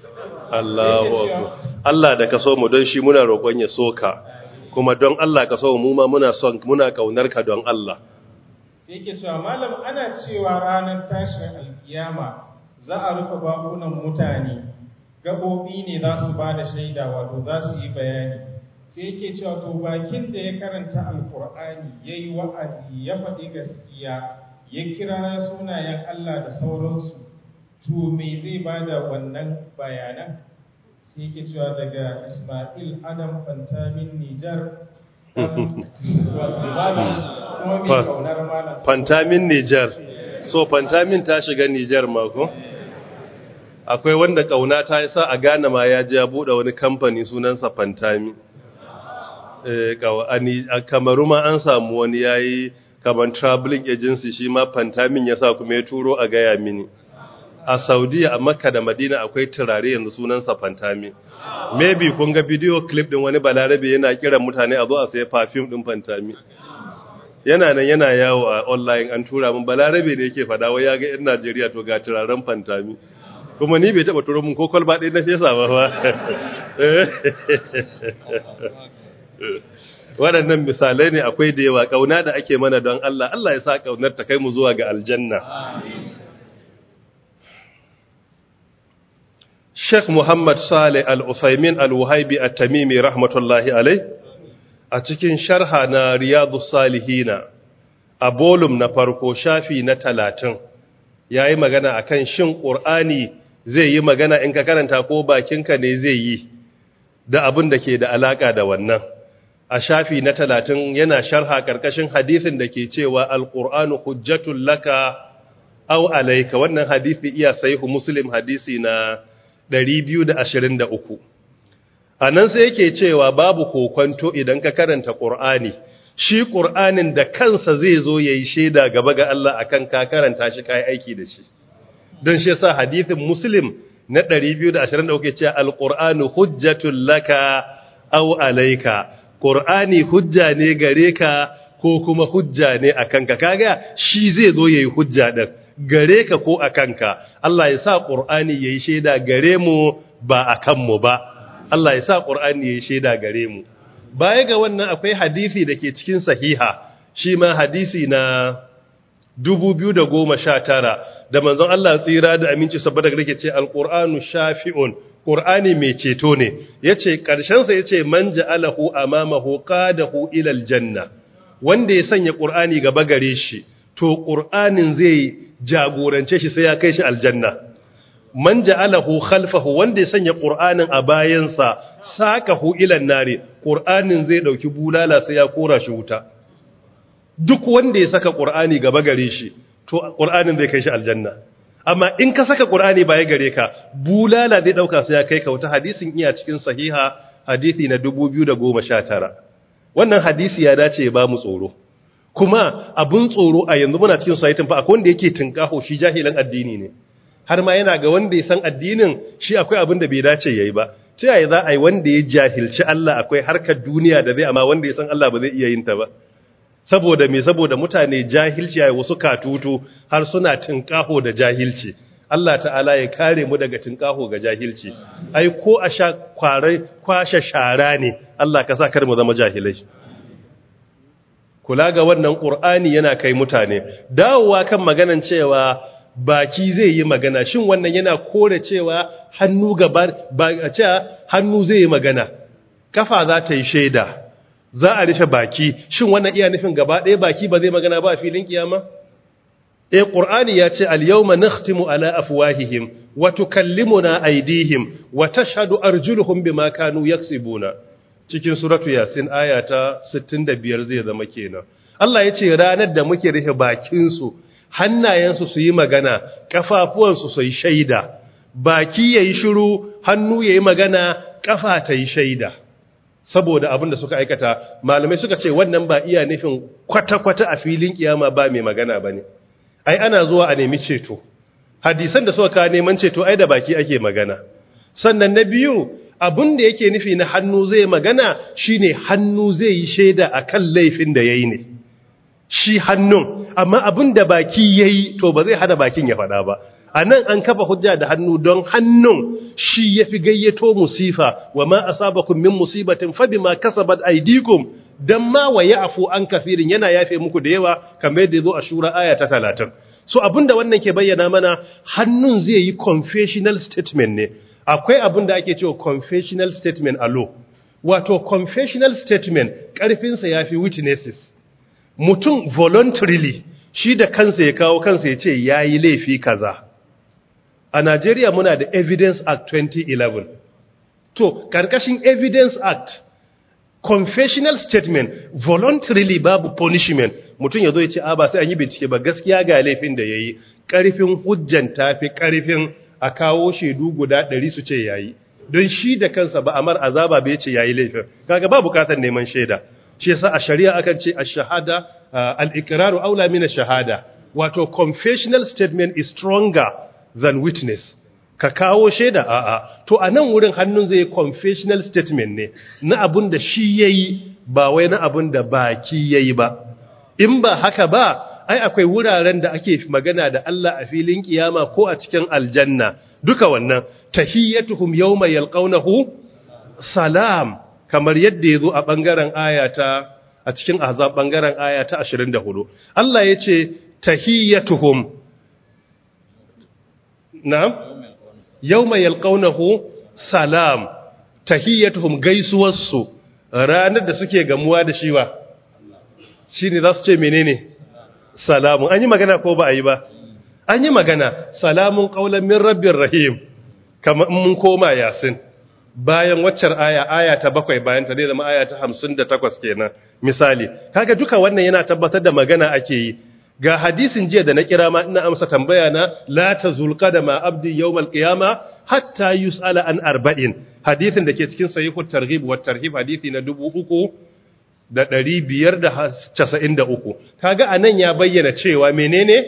Allahu akbar. Allah da ka so mu don shi muna roƙon ya soka. Kuma don Allah ka so mu ma muna son muna kaunar ka don Allah. Sai yake cewa malam ana cewa ranar tashin alkiyama za a rufe bakunan mutane, gaɓoɓi ne za su ba da shaida, wato za su yi bayani. Sai yake cewa to bakin da ya karanta alkur'ani ya yi wa'azi, ya faɗi gaskiya, ya kira sunayen Allah da sauransu, to me zai ba da wannan bayanan? Sai yake cewa daga Ismail Adam Fantamin Nijar, wato babu kuma mai kaunar malam. Fantamin Nijar, so Fantamin ta shiga Nijar mako? Akwai wanda kauna ta yi sa a Ghana ma ya ji ya buɗe wani kamfani sunansa Fantami. A Kamaru ma an samu wani ya yi kamar traveling agency, shi ma Fantamin ya sa kuma ya turo a gaya mini. A Saudiya, a Makka da Madina akwai turare yanzu sunansa Fantami. Maybe kun ga video clip din wani balarabe yana kiran mutane a zo a sai perfume din Fantami. Yana nan yana yawo a online, an tura min balarabe da yake fada wai ya ga yan Najeriya to ga turaren Fantami. Kuma ni bai taba turo mun ko kwalba ɗaya na fesa ba ba. Waɗannan misalai ne akwai da yawa, kauna da ake mana don Allah, Allah ya sa kaunar ta kai mu zuwa ga aljanna. Sheikh Muhammad Saleh Al-Uthaymin Al-Wahibi At-Tamimi rahmatullahi alai a cikin sharha na Riyadus Salihina a bolum na farko shafi na talatin yayi magana akan shin Qur'ani zai yi magana in ka karanta ko bakinka ne zai yi da abin da ke da alaka da wannan. A shafi na talatin yana sharha karkashin hadisin da ke cewa Al-Qur'anu hujjatul laka aw alayka, wannan hadisi iya sahihu Muslim hadisi na ɗari biyu da ashirin da uku. A nan sai yake cewa babu kokwanto idan ka karanta ƙur'ani, shi ƙur'anin da kansa zai zo ya yi shaida gaba ga Allah a kan ka karanta shi ka yi aiki da shi. Don shi sa hadithin Muslim na ɗari biyu da ashirin da uku ce, Al-Ƙur'anu hujjatun laka au alaika, ƙur'ani hujja ne gare ka ko kuma hujja ne a kanka. Kaga shi zai zo ya yi hujja ɗin. Gare ka ko a kanka, Allah ya sa ƙur'ani ya yi shaida gare mu ba a kanmu ba, Allah ya sa ƙur'ani ya yi shaida gare mu. Baya ga wannan akwai hadisi da ke cikin sahiha, shi ma hadisi na dubu biyu da goma sha tara, da manzon Allah tsira da aminci saboda da ke ce Al-Ƙur'anu shafi'un, ƙur'ani mai ceto ne, ya ce ƙarshensa ya ce man ja'alahu amamahu qadahu ilal janna, wanda ya sanya ƙur'ani gaba gare shi, to ƙur'anin zai jagorance shi sai ya kai shi aljanna. Man ja'alahu khalfahu, wanda ya sanya ƙur'anin a bayansa, sakahu ilan nari, ƙur'anin zai ɗauki bulala sai ya kora shi wuta. Duk wanda ya saka ƙur'ani gaba gare shi, to ƙur'anin zai kai shi aljanna. Amma in ka saka ƙur'ani baya gare ka, bulala zai ɗauka sai ya kai ka wuta. Hadisin iya cikin sahiha, hadisi na dubu biyu da goma sha tara. Wannan hadisi ya dace ya ba mu tsoro. Kuma abun tsoro a yanzu muna cikin society fa akwai wanda yake tinkaho shi jahilan addini ne, har ma yana ga wanda ya san addinin shi akwai abin da bai dace yayi ba. Ta yaya za a yi wanda ya jahilci Allah akwai harkar duniya da zai, amma wanda ya san Allah ba zai iya yin ta ba? Saboda me? Saboda mutane jahilci yayi wasu katutu har suna tinkaho da jahilci. Allah ta'ala ya kare mu daga tinkaho ga jahilci. Ai ko a sha kwarai kwashe shara ne, Allah ka sa kar mu zama jahilai. Kula ga wannan ƙur'ani yana kai mutane. Dawowa kan maganan cewa baki zai yi magana, shin wannan yana kore cewa hannu gaba ba cewa hannu zai yi magana, kafa za ta yi shaida, za a rufe baki, shin wannan iya nufin gaba ɗaya baki ba zai magana ba a filin kiyama? Eh, Qur'ani ya ce al-yawma nakhtimu ala afwahihim wa tukallimuna aydihim wa tashhadu arjuluhum bima kanu yaksibuna. Cikin suratu Yasin aya ta sittin da biyar zai zama kenan. Allah ya ce ranar da muke rufe bakinsu, hannayensu su yi magana, kafafuwansu su yi shaida. Baki yayi shiru, hannu yayi magana, kafa ta yi shaida. Saboda abin da suka aikata, malamai suka ce wannan ba iya nufin kwata-kwata a filin kiyama ba mai magana bane. Ai ana zuwa a nemi ceto. Hadisan da suka kawo neman ceto ai da baki ake magana. Sannan na biyu, abin da yake nufi na hannu zai magana shine hannu zai yi shaida akan laifin da yayi ne, shi hannun. Amma abin da baki yayi to ba zai hana bakin ya faɗa ba. A nan an kafa hujja da hannu don hannun shi ya fi gayyato musifa, wa ma asabakum min musibatin fa bima kasabat aydikum, dan ma wa ya'fu an kafirin, yana yafe muku da yawa kamar yadda zo a shura aya ta talatin. so abinda wannan ke bayyana mana hannun zai yi confessional statement ne. Akwai abinda ake cewa confessional statement a law, wato confessional statement karfinsa ya fi witnesses. Mutum voluntarily shi da kansa ya kawo kansa ya ce ya yi laifi kaza. A Najeriya muna da Evidence Act twenty eleven. To, karkashin Evidence Act, confessional statement voluntarily babu punishment. Mutum ya zo ya ce a ba sai an yi bincike ba, gaskiya ga laifin da ya yi, ƙarfin hujjan tafi ƙarfin a kawo shaidu guda ɗari su ce ya yi. Don shi da kansa ba amar azaba bai ce ya yi laifin. Kaga ba bukatar neman shaida. Shi yasa a shari'a akan ce ash-shahada al-iqraru aula min ash-shahada. Wato confessional statement is stronger than witness. Ka kawo shaida a'a. To a nan wurin hannun zai confessional statement ne na abun da shi yayi ba wai na abun da baki yayi ba. In ba haka ba, ai akwai wuraren da ake magana da Allah a filin kiyama ko a cikin aljanna. Duka wannan tahiyyatuhum yawma yalqawnahu salam, kamar yadda yazo a bangaren ayata a cikin ahzab bangaren ayata ashirin da hudu. Allah yace tahiyyatuhum na'am yawma yalqawnahu salam, tahiyyatuhum gaisuwarsu ranar da suke gamuwa da shi wa shine za su ce menene salamun. An yi magana ko ba a yi ba? An yi magana salamun qaulan min rabbir rahim, kamar mun koma yasin bayan waccar aya aya ta bakwai bayan ta zai zama aya ta hamsin da takwas kenan misali. Kaga duka wannan yana tabbatar da magana ake yi. Ga hadisin jiya da na kira ma ina amsa tambaya na la tazul qadama abdi yawmal qiyama hatta yusala an arba'in, hadisin da ke cikin sahihut targhib wa tarhib, hadisi na dubu uku da ɗari biyar da casa'in da uku. Kaga anan ya bayyana cewa menene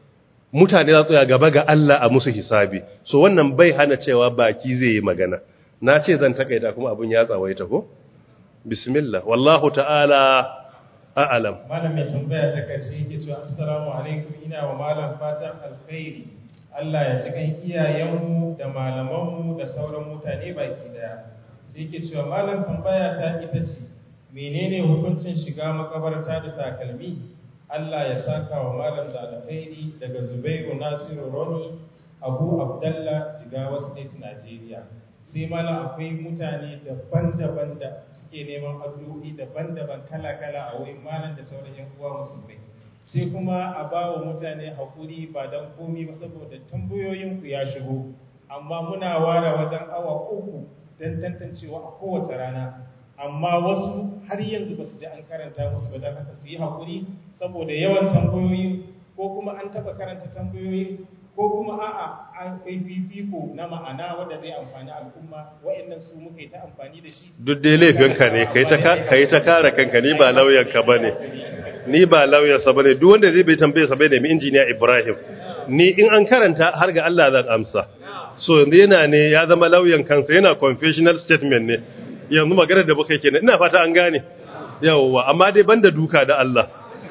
mutane za su ya gaba ga Allah a musu hisabi. So wannan bai hana cewa baki zai yi magana. Na ce zan takaita kuma abun ya tsawaita ko? Bismillah, wallahu ta'ala a'alam. Malam mai tambaya ta karshe yake cewa assalamu alaikum, ina wa malam fatan alkhairi. Allah ya ji kan iyayenmu da malamanmu da sauran mutane baki daya. Sai yake cewa malam tambaya ta ita ce menene hukuncin shiga makabarta da takalmi? Allah ya saka wa malam da alkhairi, daga Zubairu Nasiru Roni, Abu Abdallah, Jigawa State, Nigeria. Sai malam akwai mutane daban-daban da suke neman addu'o'i daban-daban kala-kala a wurin malam da sauran yan uwa musulmai. Sai kuma a ba wa mutane hakuri ba don komi ba saboda tambayoyin ku ya shigo, amma muna ware wajen awa uku don tantancewa a kowace rana. Amma wasu har yanzu ba su ji an karanta musu ba, don haka su yi haƙuri saboda yawan tambayoyi, ko kuma an taɓa karanta tambayoyi, ko kuma a'a an kai fifiko na ma'ana wanda zai amfani al'umma. Wa'annan su muka yi ta amfani da shi. Duk dai laifinka ne, kai ta kare kanka, ni ba lauyanka ba ne, ni ba lauyansa ba ne. Duk wanda zai bai tambaye sa bai nemi injiniya Ibrahim. Ni in an karanta har ga Allah zan amsa. So yana ne ya zama lauyan kansa, yana confessional statement ne. Yanzu maganar da muka kenan, ina fata an gane yawwa, amma dai banda duka da Allah.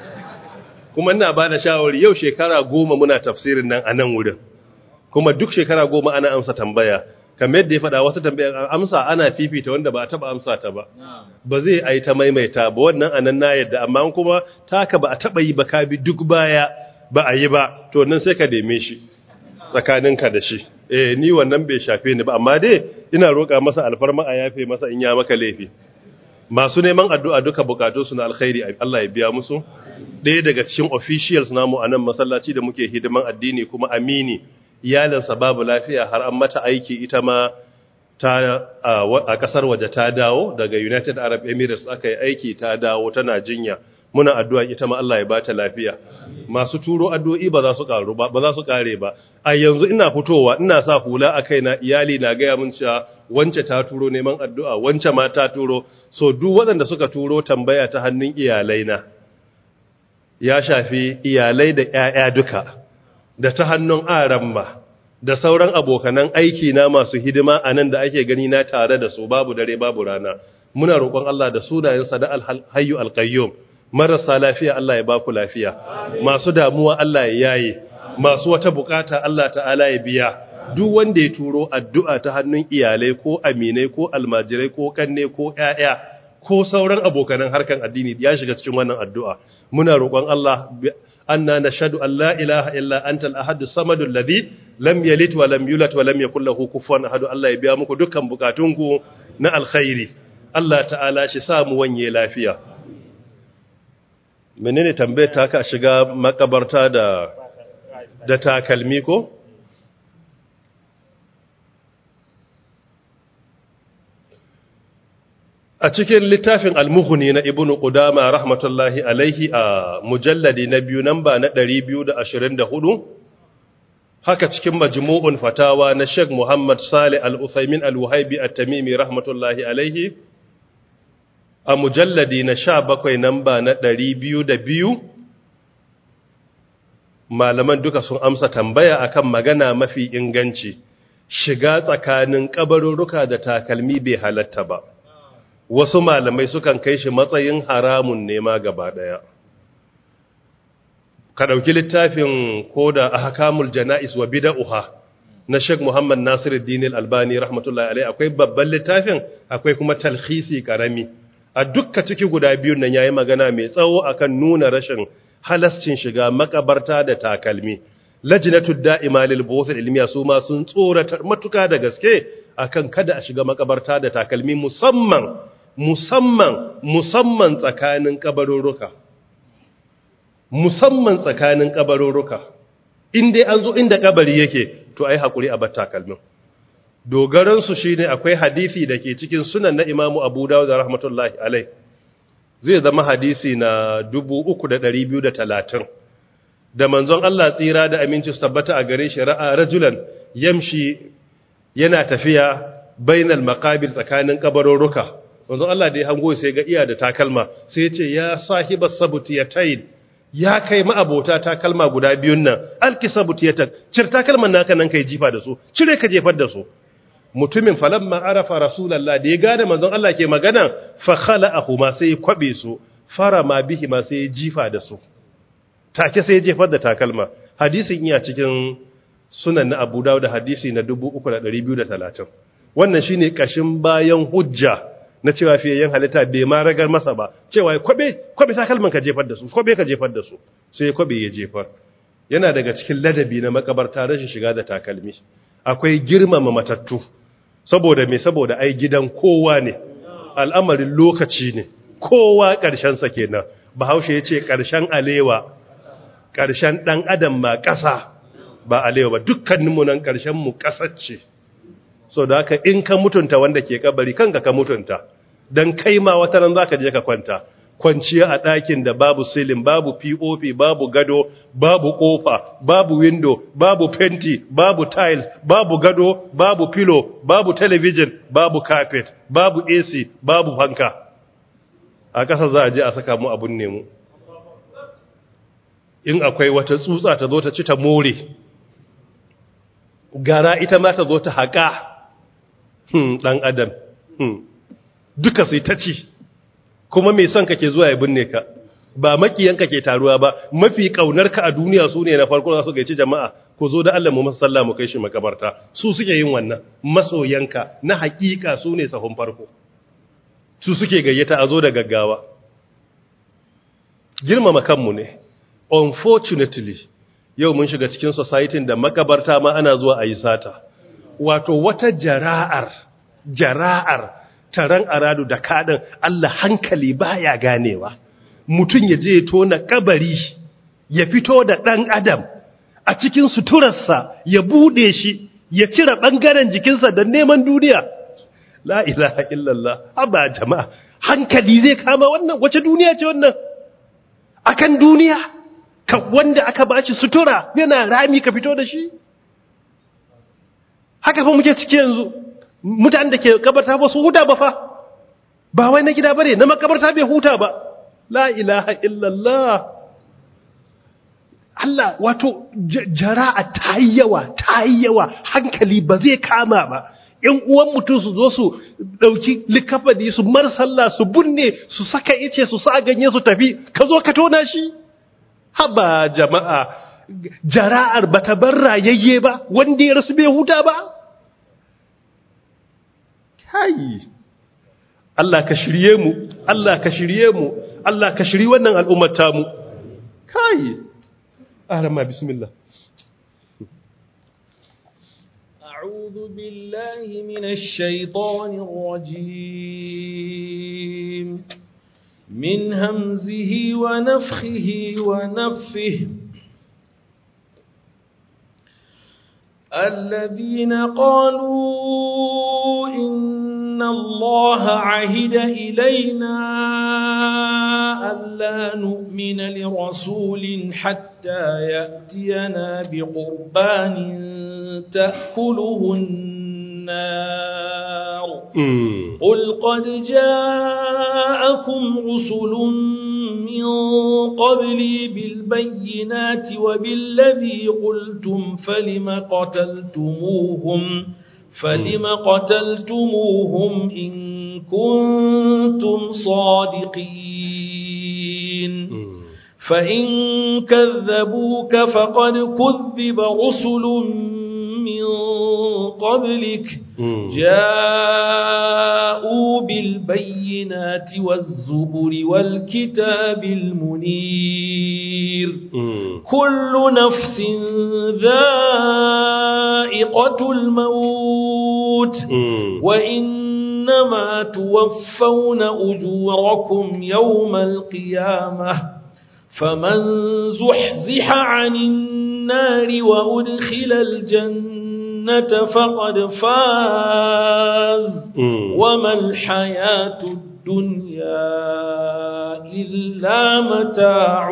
Kuma ina ba da shawari, yau shekara goma muna tafsirin nan a nan wurin, kuma duk shekara goma ana amsa tambaya. Kamar yadda ya faɗa, wata tambaya amsa ana fifita wanda ba a taɓa amsa ta ba, ba zai a yi ta maimaita ba, wannan anan na yadda. Amma kuma taka ba a taɓa yi ba, ka bi duk baya ba a yi ba, to nan sai ka neme shi tsakaninka da shi. Eh ni wannan bai shafe ni ba, amma dai ina roƙa masa alfarma a yafe masa in ya maka laifi. Masu neman addu'a duka bukatu su na alkhairi Allah ya biya musu. Ɗaya daga cikin officials namu a nan masallaci da muke hidiman addini kuma amini, iyalinsa babu lafiya har an mata aiki, ita ma ta a ƙasar waje ta dawo daga United Arab Emirates, aka yi aiki ta dawo tana jinya. Muna addu'a ita ma Allah ya bata lafiya. Masu turo addu'o'i ba za su karu ba, ba za su kare ba. A yanzu ina fitowa, ina sa hula a kaina, iyali na gaya mun cewa wance ta turo neman addu'a, wance ma ta turo. So duk waɗanda suka turo tambaya ta hannun iyalai na, ya shafi iyalai da ƴaƴa duka, da ta hannun aramma, da sauran abokanan aiki na masu hidima a nan da ake gani na tare da su babu dare babu rana. Muna roƙon Allah da sunayensa da Al-Hayyu Al-Qayyum. Marasa lafiya Allah ya baku lafiya, masu damuwa Allah ya yaye, masu wata bukata Allah ta'ala ya biya. Duk wanda ya turo addu'a ta hannun iyalai ko aminai ko almajirai ko kanne ko ƴaƴa ko sauran abokanan harkan addini ya shiga cikin wannan addu'a. Muna roƙon Allah anna nashhadu an la ilaha illa antal ahadus samadul ladhi lam yalid wa lam yulad wa lam yakul lahu kufuwan ahad. Allah ya biya muku dukkan bukatunku na alkhairi. Allah ta'ala shi sa mu wanye lafiya. Menene tambayar ta ka shiga makabarta da da takalmi ko? A cikin littafin Al-Mughni na Ibn Qudama rahmatullahi alaihi a mujalladi na biyu namba na ɗari biyu da ashirin da hudu, haka cikin Majmu'un Fatawa na Sheikh Muhammad Salih Al-Uthaymin Al-Wahibi At-Tamimi rahmatullahi alaihi a mujalladi na sha bakwai namba na ɗari biyu da biyu, malaman duka sun amsa tambaya akan magana mafi inganci, shiga tsakanin kabarurruka da takalmi bai halatta ba. Wasu malamai sukan kai shi matsayin haramun nema gaba daya. Ka ɗauki littafin ko da ahkamul jana'is wa bid'ah na Sheikh Muhammad Nasiruddin Al-Albani rahmatullahi alaihi, akwai babban littafin, akwai kuma talkhisi karami. A dukkan ciki guda biyun nan yayi magana mai tsawo akan nuna rashin halascin shiga makabarta da takalmi. Lajnatud da'ima lil buhuth ilmiya su ma sun tsorata matuka da gaske akan kada a shiga makabarta da takalmi, musamman musamman musamman tsakanin kabarurruka musamman tsakanin kabarurruka in dai an zo inda kabari yake to ai hakuri a bar takalmin. Dogaran su shine akwai hadisi dake cikin sunan na Imam Abu Dawud rahmatullahi alaihi, zai zama hadisi na dubu uku da ɗari biyu da talatin, da manzon Allah tsira da aminci su tabbata a gare shi, ra'a rajulan yamshi yana tafiya bainal maqabir tsakanin kabarurruka. Manzon Allah da ya hango sai ga iya da takalma, sai ya ce ya sahibas sabutiyatayn, ya kai ma'abota takalma guda biyun nan, alki sabutiyatak, cir takalman naka nan kai jifa da su, cire ka jefar da su. Mutumin falamma arafa rasulullah da ya gane manzon Allah ke magana, fa khala'ahu ma sai ya kwabe su, fara ma bihi ma sai ya jifa da su, take sai ya jefar da takalma. Hadisin iya cikin sunan na Abu Dawud da hadisi na dubu uku da ɗari biyu da talatin. Wannan shine kashin bayan hujja na cewa fiyayyen halitta bai ma ragar masa ba, cewa ya kwabe kwabe takalman ka jefar da su, kwabe ka jefar da su, sai kwabe ya jefar. Yana daga cikin ladabi na makabarta rashin shiga da takalmi. Akwai girmama matattu, saboda me? Saboda ai gidan kowa ne, al'amarin lokaci ne, kowa ƙarshen sa kenan. Bahaushe ya ce ƙarshen alewa, ƙarshen ɗan adam ma ƙasa ba alewa ba, dukkaninmu nan ƙarshen mu ƙasar ce. So da haka in ka mutunta wanda ke kabari kanka ka mutunta, don kai ma wata ran zaka je ka kwanta, kwanciya a ɗakin da babu silin, babu P O P, babu gado, babu ƙofa, babu window, babu fenti, babu tiles, babu gado, babu pillow, babu television, babu carpet, babu A C, babu fanka. A ƙasa za a je a saka mu abun nemu. In akwai wata tsutsa ta zo ta ci ta more, gara ita ma ta zo ta haƙa. Hmm, ɗan adam, hmm. Duka sai ta ci, kuma mai son kake zuwa ya binne ka, ba makiyanka ke taruwa ba, mafi ƙaunarka a duniya su ne na farko za su gaici jama'a, ku zo da Allah mu masalla mu kai shi makabarta, su suke yin wannan, masoyanka na haƙiƙa su ne sahun farko, su suke gayyata a zo da gaggawa. Girmama kanmu ne, unfortunately, yau mun shiga cikin society da makabarta ma ana zuwa a yi sata. Wato wata jara'ar, jara'ar taron aradu da kaɗin Allah hankali baya ganewa. Mutum ya je tona kabari, ya fito da ɗan adam a cikin suturarsa, ya buɗe shi, ya cire ɓangaren jikinsa don neman duniya. La ilaha illallah, haba jama'a, hankali zai kama wannan, wace duniya ce wannan? Akan duniya, ka wanda aka ba shi sutura yana rami ka fito da shi? Haka fa muke ciki yanzu, mutanen da ke kabarta ba su huta ba fa, ba wai na gida bane, na makabarta bai huta ba. La ilaha illallah. Allah, wato jara'a ta yi yawa, ta yi yawa, hankali ba zai kama ba. ‘Yan uwan mutum su zo su ɗauki likafani su marsalla su bunne su saka ice su sa ganye su tafi, ka zo ka tona shi? Haba jama'a, jara'ar ba ta bar rayayye ba, wanda ya rasu bai huta ba? Kai, Allah ka shirye mu Allah ka shirye mu Allah ka shiri wannan al'ummar tamu kai arama bismillah أعوذ بالله من الشيطان الرجيم من همزه ونفخه ونفه الذين قالوا إن الله عهد إلينا ألا نؤمن لرسول حتى يأتينا بقربان تأكله النار قل قد جاءكم رسل من قبلي بالبينات وبالذي قلتم فلم قتلتموهم فلم قتلتموهم إن كنتم صادقين فإن كذبوك فقد كذب رسل من قبلك جاءوا بالبينات والزبر والكتاب المنير كل نفس ذائقة الموت وإنما توفون أجوركم يوم القيامة فمن زحزح عن النار وأدخل الجنة فقد فاز وما الحياة الدنيا إلا متاع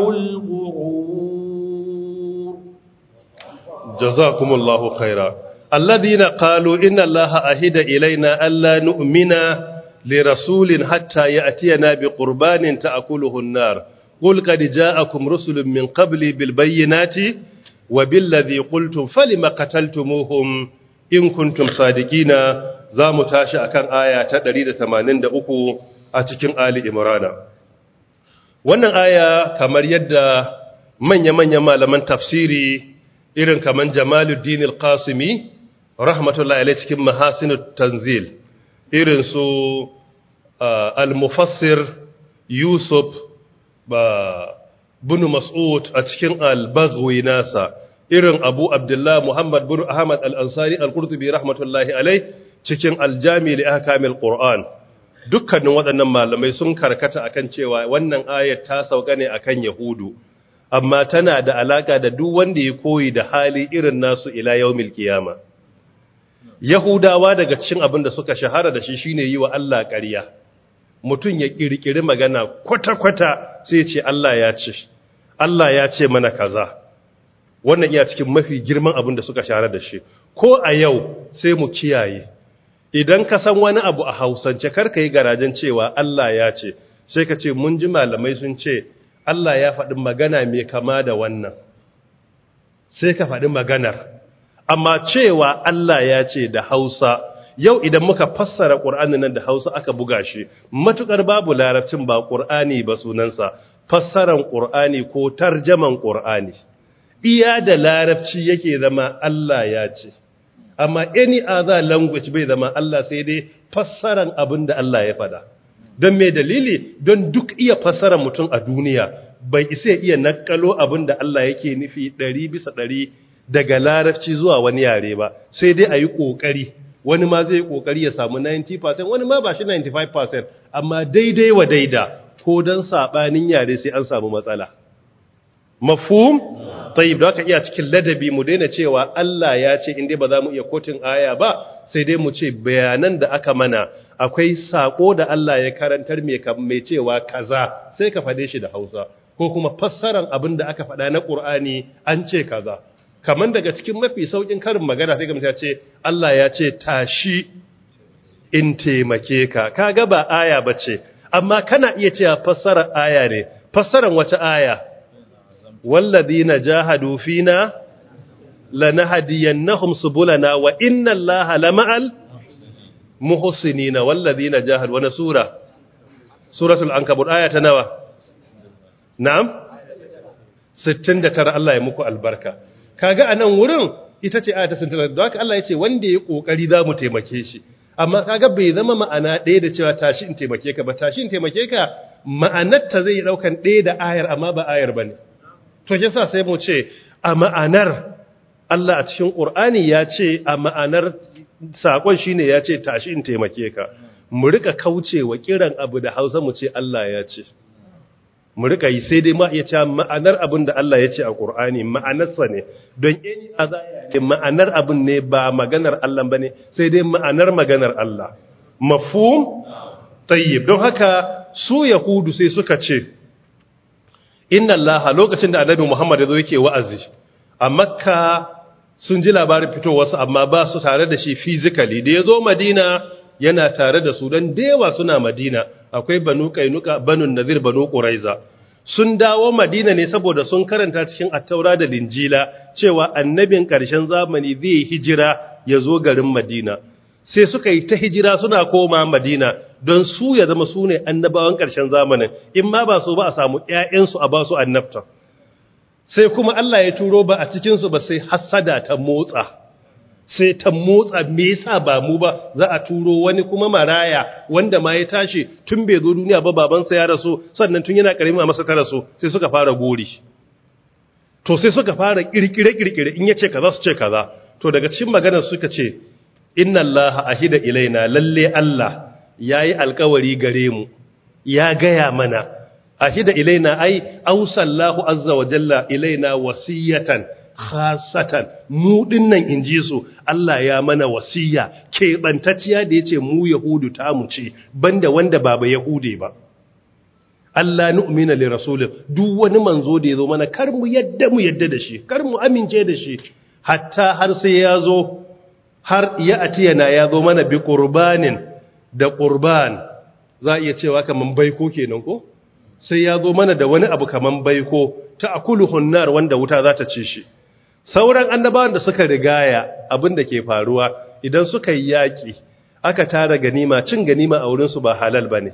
الغرور جزاكم الله خيرا الذين قالوا إن الله أهد إلينا ألا نؤمن لرسول حتى يأتينا بقربان تأكله النار قل قد جاءكم رسل من قبلي بالبينات وبالذي قلتم فلما قتلتموهم إن كنتم صادقين زامو تاشي akan aya ta ɗari da tamanin da uku a cikin Ali Imran. Wannan aya kamar yadda manya-manyan malaman tafsiri irin kaman Jamaluddin Al-Qasimi rahmatullahi alayhi cikin Mahasinut Tanzil irin su Al-Mufassir Yusuf ba bunu Mas'ud a cikin Al-Baghwi nasa irin Abu Abdullah Muhammad bin Ahmad Al-Ansari Al-Qurtubi rahmatullahi alayhi cikin Al-Jami' li Ahkamil Qur'an dukkanin waɗannan malamai sun karkata akan cewa wannan ayat ta sauka ne akan Yahudu amma tana da alaka da duk wanda ya koyi da hali irin nasu ila yaumil qiyama Yahudawa daga cikin abin da suka shahara da shi shine yi wa Allah ƙarya mutum ya kirkiri magana kwata-kwata sai ce Allah ya ce Allah ya ce mana kaza wannan iya cikin mafi girman abin da suka shahara da shi ko a yau sai mu kiyaye idan ka san wani abu a Hausance karka yi garajen cewa Allah ya ce sai ka ce mun ji malamai sun ce Allah ya faɗi magana mai kama da wannan sai ka faɗi maganar amma cewa Allah ya ce da Hausa yau idan muka fassara Qur'ani nan da Hausa aka buga shi matukar babu larabcin ba Qur'ani ba sunansa fassaran Qur'ani ko tarjaman Qur'ani iya da larabci yake zama Allah ya ce amma any other language bai zama Allah sai dai fassaran abin da Allah ya faɗa don me dalili don duk iya fassarar mutum a duniya bai isa iya nakalo abin da Allah yake nufi ɗari bisa ɗari daga larabci zuwa wani yare ba sai dai a yi ƙoƙari wani ma zai yi ƙoƙari ya samu ninety percent wani ma ba shi ninety-five percent amma daidai wa daida ko don saɓanin yare sai an samu matsala mafhum tayyib da aka iya cikin ladabi mu daina cewa Allah ya ce inda ba za mu iya kotin aya ba sai dai mu ce bayanan da aka mana akwai sako da Allah ya karantar mai mai cewa kaza sai ka fade shi da Hausa ko kuma fassaran abin da aka faɗa na Qur'ani an ce kaza kaman daga cikin mafi saukin karin magana sai ga mutum ya ce Allah ya ce tashi in taimake ka kaga ba aya bace amma kana iya cewa fassarar aya ne fassaran wace aya والذين جاهدوا فينا لنهدينهم سبلنا وإن الله لمع المحسنين والذين جاهدوا ونسورة سورة العنكبوت آية نوى نعم ستين da tara Allah ya muku albarka kaga anan wurin ita ce aya ta sittin da tara don haka Allah ya ce wanda ya kokari za mu taimake shi amma kaga bai zama ma'ana ɗaya da cewa tashi in taimake ka ba tashi in taimake ka ma'anarta zai daukan ɗaya da ayar amma ba ayar bane to yasa sai mu ce a ma'anar Allah a cikin Qur'ani ya ce a ma'anar sakon shine ya ce tashi in taimake ka mu rika kaucewa kiran abu da Hausa mu ce Allah ya ce mu rika yi sai dai ma iya cewa ma'anar abin da Allah ya ce a Qur'ani ma'anarsa ne don in azaya ne ma'anar abin ne ba maganar Allah bane sai dai ma'anar maganar Allah mafhum tayyib don haka su yahudu sai suka ce inna Allah lokacin da annabi Muhammad ya zo yake wa'azi a Makka sun ji labarin fitowarsa amma ba su tare da shi physically da ya zo Madina yana tare da su don dewa suna Madina akwai banu kainuka banu nazir banu quraiza sun dawo Madina ne saboda sun karanta cikin attaura da linjila cewa annabin ƙarshen zamani zai hijira ya zo garin Madina sai suka yi ta hijira suna koma Madina don su ya zama su ne annabawan ƙarshen zamanin in ma ba su ba a samu ƴaƴansu a ba su annabta sai kuma Allah ya turo ba a cikinsu ba sai hasada ta motsa sai ta motsa me yasa ba mu ba za a turo wani kuma maraya wanda ma ya tashi tun bai zo duniya ba babansa ya rasu sannan tun yana karimi a masa ta rasu sai suka fara gori to sai suka fara kirkire kirkire in yace kaza su ce kaza to daga cikin maganar suka ce inna allaha ahida ilaina lalle Allah yayi alkawari gare mu ya gaya mana ahida ilaina ai ausallahu azza wa jalla ilaina wasiyatan khasatan mu dinnan inji su Allah ya mana wasiya keɓantacciya da yace mu yahudu ta mu ce banda wanda baba yahude ba Allah nu'mina li rasulih duk wani manzo da yazo mana kar mu yadda mu yadda da shi kar mu amince da shi hatta har sai yazo har ya atiyana yazo mana bi qurbanin da qurban za iya cewa kaman baiko kenan ko sai yazo mana da wani abu kaman baiko ta akuluhun nar wanda wuta za ta ci shi sauran annabawan da suka rigaya abin da ke faruwa idan suka yi yaƙi aka tara ganima cin ganima a wurinsu ba halal ba ne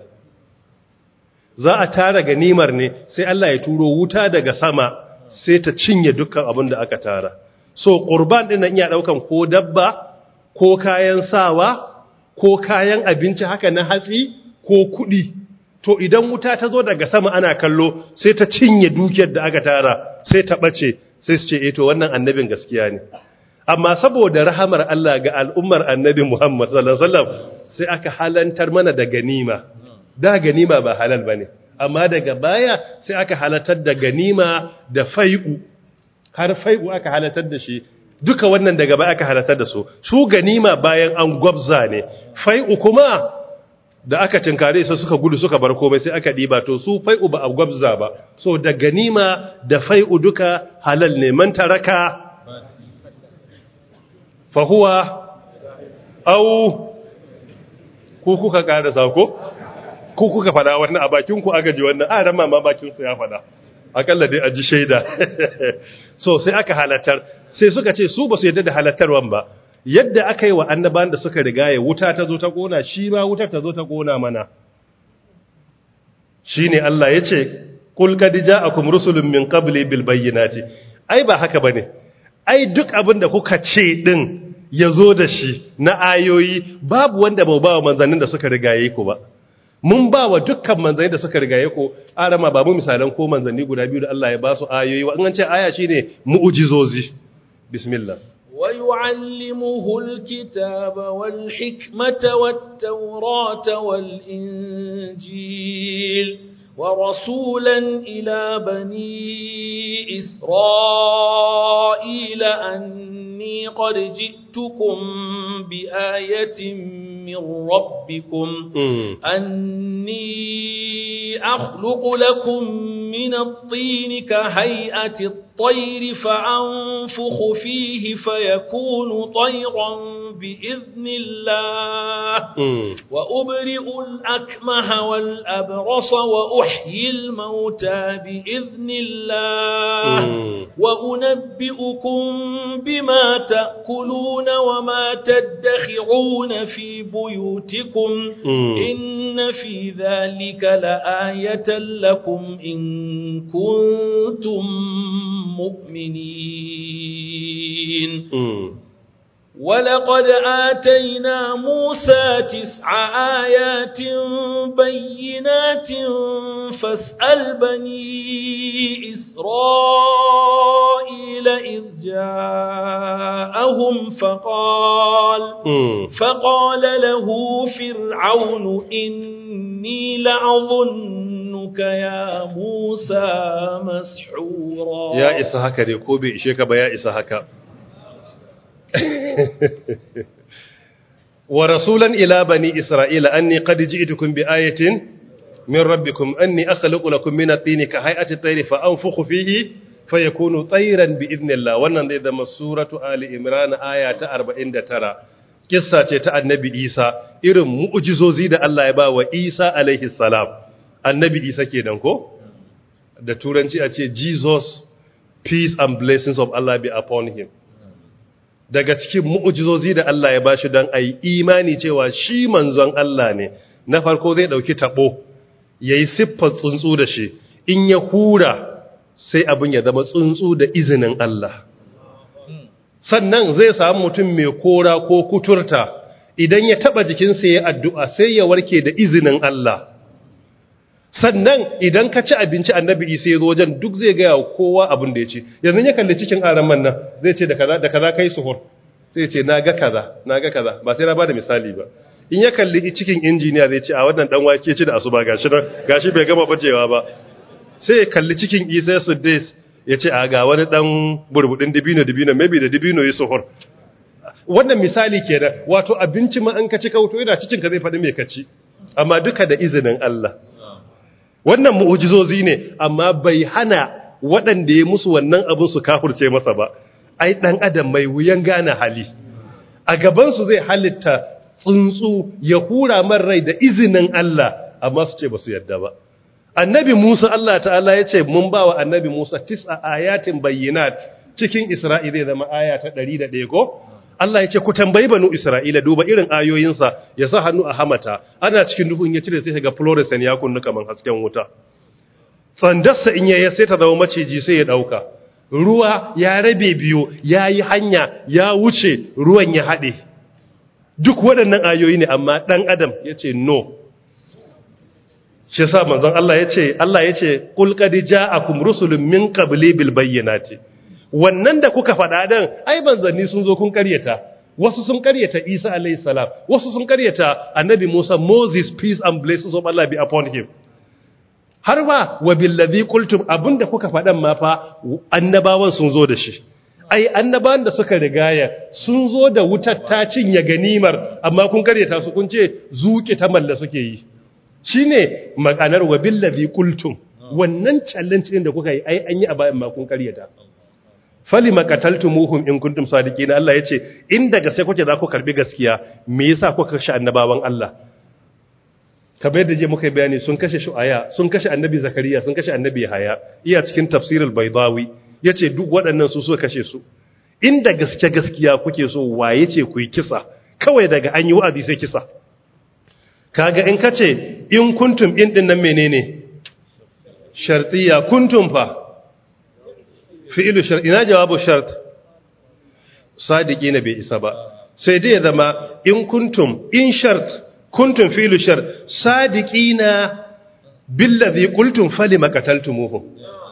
za a tara ganimar ne sai Allah ya turo wuta daga sama sai ta cinye dukkan abin da aka tara so ƙurban ɗin nan iya ɗaukan ko dabba ko kayan sawa ko kayan abinci haka na hatsi ko kuɗi to idan wuta ta zo daga sama ana kallo sai ta cinye dukiyar da aka tara sai ta ɓace sai su ce e to wannan annabin gaskiya ne amma saboda rahamar Allah ga al'ummar annabi Muhammad sallallahu alaihi wasallam sai aka halantar mana da ganima da ganima ba halal bane amma daga baya sai aka halatar da ganima da fai'u har fai'u aka halatar da shi duka wannan daga baya aka halatar da su su ganima bayan an gwabza ne fai'u kuma da aka tinkare su suka gudu suka bar komai sai aka diba to su fai'u ba a gwabza ba so da ganima da fai'u duka halal ne man taraka fa huwa au ku kuka kada sako ku kuka fada wannan a bakin ku aka ji wannan a ran ma bakin su ya fada akalla dai a ji shaida so sai aka halatar sai suka ce su ba su yadda da halattarwan ba yadda aka yi wa annaban da suka rigaye wuta ta zo ta kona shi ba wutar ta zo ta kona mana shi ne Allah ya ce kul kad ja'akum rusulun min qabli bil bayyinati ai ba haka bane ai duk abin da kuka ce din yazo da shi na ayoyi babu wanda ba ba manzannin da suka rigaye ku ba mun ba wa dukkan manzanni da suka rigaye ku arama ba mu misalan ko manzanni guda biyu da Allah ya ba su ayoyi wa an ce aya shine mu'jizozi bismillah ويعلمه الكتاب والحكمة والتوراة والإنجيل ورسولا إلى بني إسرائيل أني قد جئتكم بآية من ربكم أني أخلق لكم من الطين كهيئة الطير فأنفخ فيه فيكون طيرا بإذن الله وأبرئ الأكمه والأبرص وأحيي الموتى بإذن الله وأنبئكم بما تأكلون وما تدخرون في بيوتكم إن في ذلك لآية لكم إن كنتم مؤمنين ولقد آتينا موسى تسع آيات بينات فاسأل بني إسرائيل إذ جاءهم فقال فقال له فرعون إني لأظنك يا موسى مسحورا. يا إسحاق ريكوبي إشيك بيا إسحاق ورسولا إلى بني إسرائيل أني قد جئتكم بآية من ربكم أني أخلق لكم من الطين كهيئة الطير فأنفخ فيه فيكون طيرا بإذن الله. wannan zai zama suratu Ali Imran aya ta arba'in da tara. Kissa ce ta Annabi Isa, irin mu'jizozi da Allah ya ba wa Isa alaihi salam. Annabi Isa kenan ko? Da turanci a ce Jesus, peace and blessings of Allah be upon him. Daga cikin mu'ujizozi da Allah ya bashi don a yi imani cewa shi manzon Allah ne, na farko zai ɗauki taɓo, ya yi siffar tsuntsu da shi, in ya hura sai abin ya zama tsuntsu da izinin Allah. Sannan zai samu mutum mai kora ko kuturta, idan ya taɓa jikinsa ya addu'a sai ya warke da izinin Allah. Sannan idan ka ci abinci annabi Isa ya zo wajen duk zai gaya wa kowa abin da ya ci. Yanzu ya kalli cikin araman nan zai ce da kaza da kaza kai suhur. Sai ce na ga kaza, na ga kaza, ba sai na bada misali ba. In ya kalli cikin injiniya zai ce a wannan dan wake ci da asuba gashi nan, gashi bai gama bajewa ba. Sai ya kalli cikin Isa Suddais ya ce a ga wani dan burbudin dibino dibino maybe da dibino yi suhur. Wannan misali kenan, wato abinci ma an ka ci kauto yana cikin ka zai faɗi me ka ci. Amma duka da izinin Allah. Wannan mu'ujizozi ne, amma bai hana waɗanda ya musu wannan abin su kafurce masa ba. Ai ɗan adam mai wuyan gane hali. A gabansu zai halitta tsuntsu ya hura man rai da izinin Allah, amma su ce ba su yadda ba. Annabi Musa Allah ta'ala ya ce mun ba wa annabi Musa tis'a ayatin bayyinat cikin Isra'ila zai zama aya ta ɗari da ɗaya ko? Allah ya ce ku tambayi banu Isra'ila duba irin ayoyinsa ya sa hannu a hamata ana cikin duhu in ya cire sai ga fluorescent ya kunnu kaman hasken wuta. Tsandarsa in ya sai ta zama maciji sai ya dauka. Ruwa ya rabe biyu ya yi hanya ya wuce ruwan ya haɗe. Duk waɗannan ayoyi ne amma ɗan adam ya ce no. Shi sa manzon Allah ya ce Allah ya ce qul qad ja'akum rusulun min qabli bil bayyinati. Wannan da kuka faɗa ɗin, ai manzanni sun zo kun ƙaryata, wasu sun ƙaryata Isa alayhi salam, wasu sun ƙaryata annabi Musa, Moses, peace and blessings of Allah be upon him. Har ba wa billazi qultum abinda kuka faɗan ma fa annabawan sun zo da shi. Ai annabawan da suka rigaya sun zo da wutar ta cinye ganimar, amma kun ƙaryata su kun ce zuƙi ta malla suke yi. Shine maganar wa billazi qultum. Wannan challenge din da kuka yi ai an yi a bayan ma kun ƙaryata. Falima qataltumuhum in kuntum sadiqin. Allah yace in daga sai kuke za ku karbi gaskiya me yasa kuka kashe annabawan Allah? Kamar yadda je muka bayani sun kashe Shu'aya, sun kashe Annabi Zakariya, sun kashe Annabi Yahaya. Iya cikin tafsirul Baydawi yace duk waɗannan su suka kashe su. In da gaske gaskiya kuke so waye ce ku yi kisa? Kawai daga an yi wa'azi sai kisa. Kaga in kace in kuntum in din nan menene? Shartiya kuntum fa fi'ilu shart ina jawabu shart sadiki na bai isa ba sai dai zama in kuntum in shart kuntum fi'ilu shart sadiqina billazi qultum falima qataltumuhum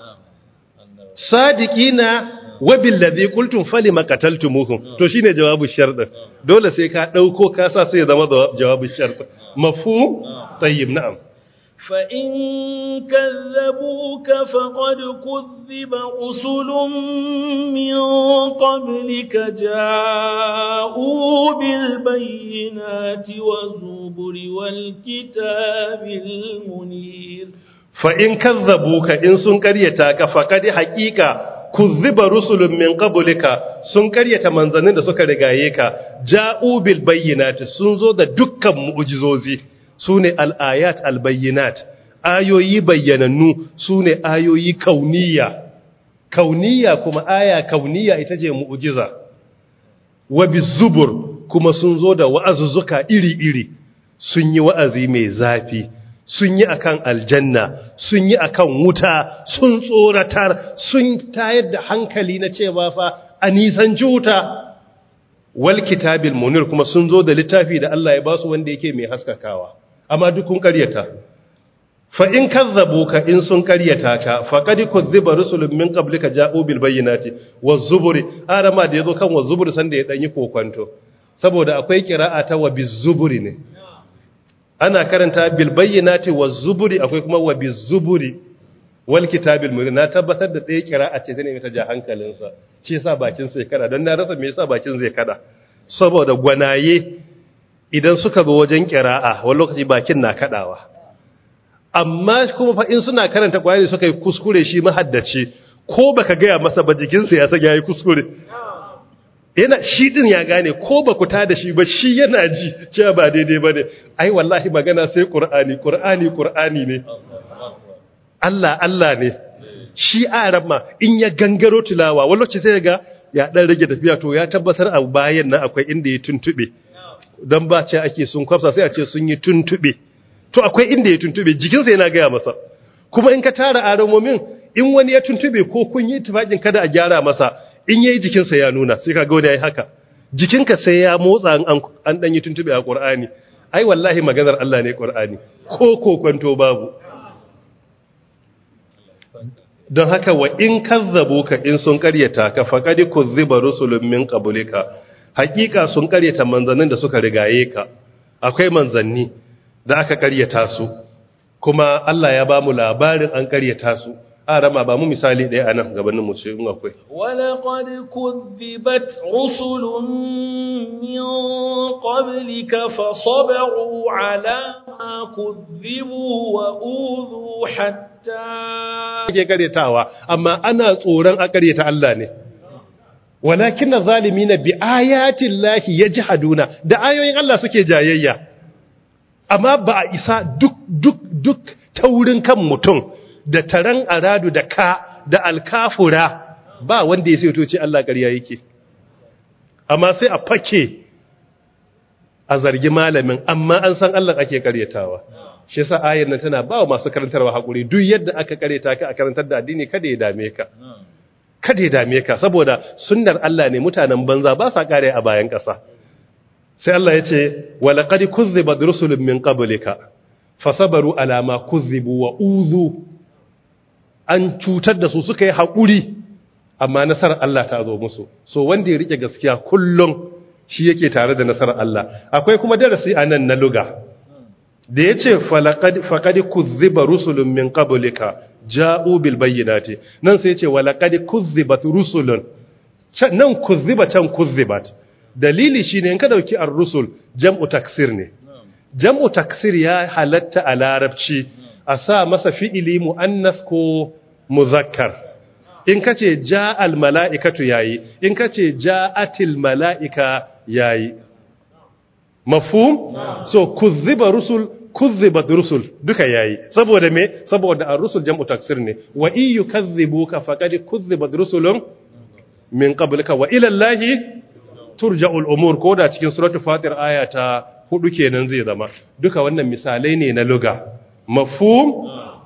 sadiqina wa billazi qultum falima qataltumuhum to shine jawabu shart dole sai ka dauko ka sa sai zama jawabu shart mafhum tayyib na'am فإن كذبوك فقد كذب رسل من قبلك جاءوا بالبينات والزبر والكتاب المنير فإن كذبوك إن سنكريتك فقد حقيقة كذب رسل من قبلك سنكريت منزلين da suka rigaye ka ja'u bil bayyinati sun zo da dukkan mu'jizozi su ne al'ayat albayyinat, ayoyi bayyanannu su ne ayoyi kauniya, kauniya kuma aya kauniya ita ce mu'ujiza, wabi zubur kuma sun zo da wa'azuzzuka iri-iri, sun yi wa'azi mai zafi, sun yi akan aljanna, sun yi akan wuta, sun tsoratar, sun tayar da hankali na cewa fa a nisan juta. wal kitabil munir kuma sun zo da littafi da Allah ya ba su wanda yake mai haskakawa amma duk kun ƙaryata fa in kazzabuka in sun ƙaryata ka faqad kuzziba rusulun min qablika ja'u bil bayyinati waz zuburi arama da yazo kan waz zuburi sanda ya danyi kokwanto saboda akwai qira'a ta wa biz zuburi ne ana karanta bil bayyinati waz zuburi akwai kuma wa biz zuburi wal kitabil munir na tabbatar da ɗaya qira'a ce ta ne ta ja hankalinsa shi yasa bakin sai kada don na rasa me yasa bakin zai kada saboda gwanaye idan suka zo wajen qira'a wani lokaci bakin na kadawa amma kuma fa in suna karanta Qur'ani suka yi kuskure shi mahaddaci ko baka gaya masa ba jikinsa ya san yayi kuskure yana shi din ya gane ko ba ku tada shi ba shi yana ji cewa ba daidai bane ai wallahi magana sai Qur'ani Qur'ani Qur'ani ne Allah Allah ne shi arama in ya gangaro tilawa wani lokaci sai ga ya dan rage tafiya to ya tabbatar a bayan nan akwai inda ya tuntube dan ba ce ake sun kwafsa sai a ce sun yi tuntube to akwai inda ya tuntube jikinsa yana gaya masa kuma in ka tara aramomin in wani ya tuntube ko kun yi tufakin kada a gyara masa in yayi jikinsa ya nuna sai ka ga wani yayi haka jikinka sai ya motsa an an dan yi tuntube a Qur'ani ai wallahi maganar Allah ne Qur'ani ko kokonto babu don haka wa in kazzabuka in sun karyata ka faqad kuzziba rusulun min qablika hakika sun karyata manzannin da suka rigaye ka akwai manzanni da aka karyata su kuma Allah ya ba mu labarin an karyata su a rama ba mu misali ɗaya a nan gabanin mu ce in akwai walaqad kuzzibat rusulun min qablika fasabaru ala ma kuzzibu wa udhu hatta ke karyatawa amma ana tsoron a karyata Allah ne walakin zalimina bi ayatin lahi yajhaduna da ayoyin Allah suke jayayya amma ba a isa duk duk duk taurin kan mutum da taran aradu da ka da alkafura ba wanda ya sai to ce Allah ƙarya yake amma sai a fake a zargi malamin amma an san Allah ake ƙaryatawa shi yasa ayar nan tana ba wa masu karantarwa hakuri duk yadda aka ƙaryata ka a karantar da addini kada ya dame ka kada ya dame ka saboda sunnar Allah ne mutanen banza ba sa kare a bayan ƙasa sai Allah ya ce walaqad kuzzibat rusulun min qablika fasabaru ala ma kuzzibu wa udhu an cutar da su suka yi hakuri amma nasarar Allah ta zo musu so wanda ya rike gaskiya kullum shi yake tare da nasarar Allah akwai kuma darasi anan na luga da yace falaqad faqad kuzziba rusulun min qablika ja'u bil bayyinati nan sai yace walaqad kuzzibat rusulun nan kuzziba can kuzzibat dalili shine in ka dauki ar-rusul jam'u taksir ne jam'u taksir ya halatta a larabci a sa masa fi'ili muannas ko muzakkar in kace ja'al mala'ikatu yayi in kace ja'atil mala'ika yayi mafhum so kuzziba rusul kuzzibat rusul duka yayi saboda me saboda ar-rusul jam'u taksir ne wa in yukazzibuka faqad kuzzibat rusulun min qablika wa ila allahi turja'ul umur ko da cikin suratul fatir aya ta hudu kenan zai zama duka wannan misalai ne na luga mafhum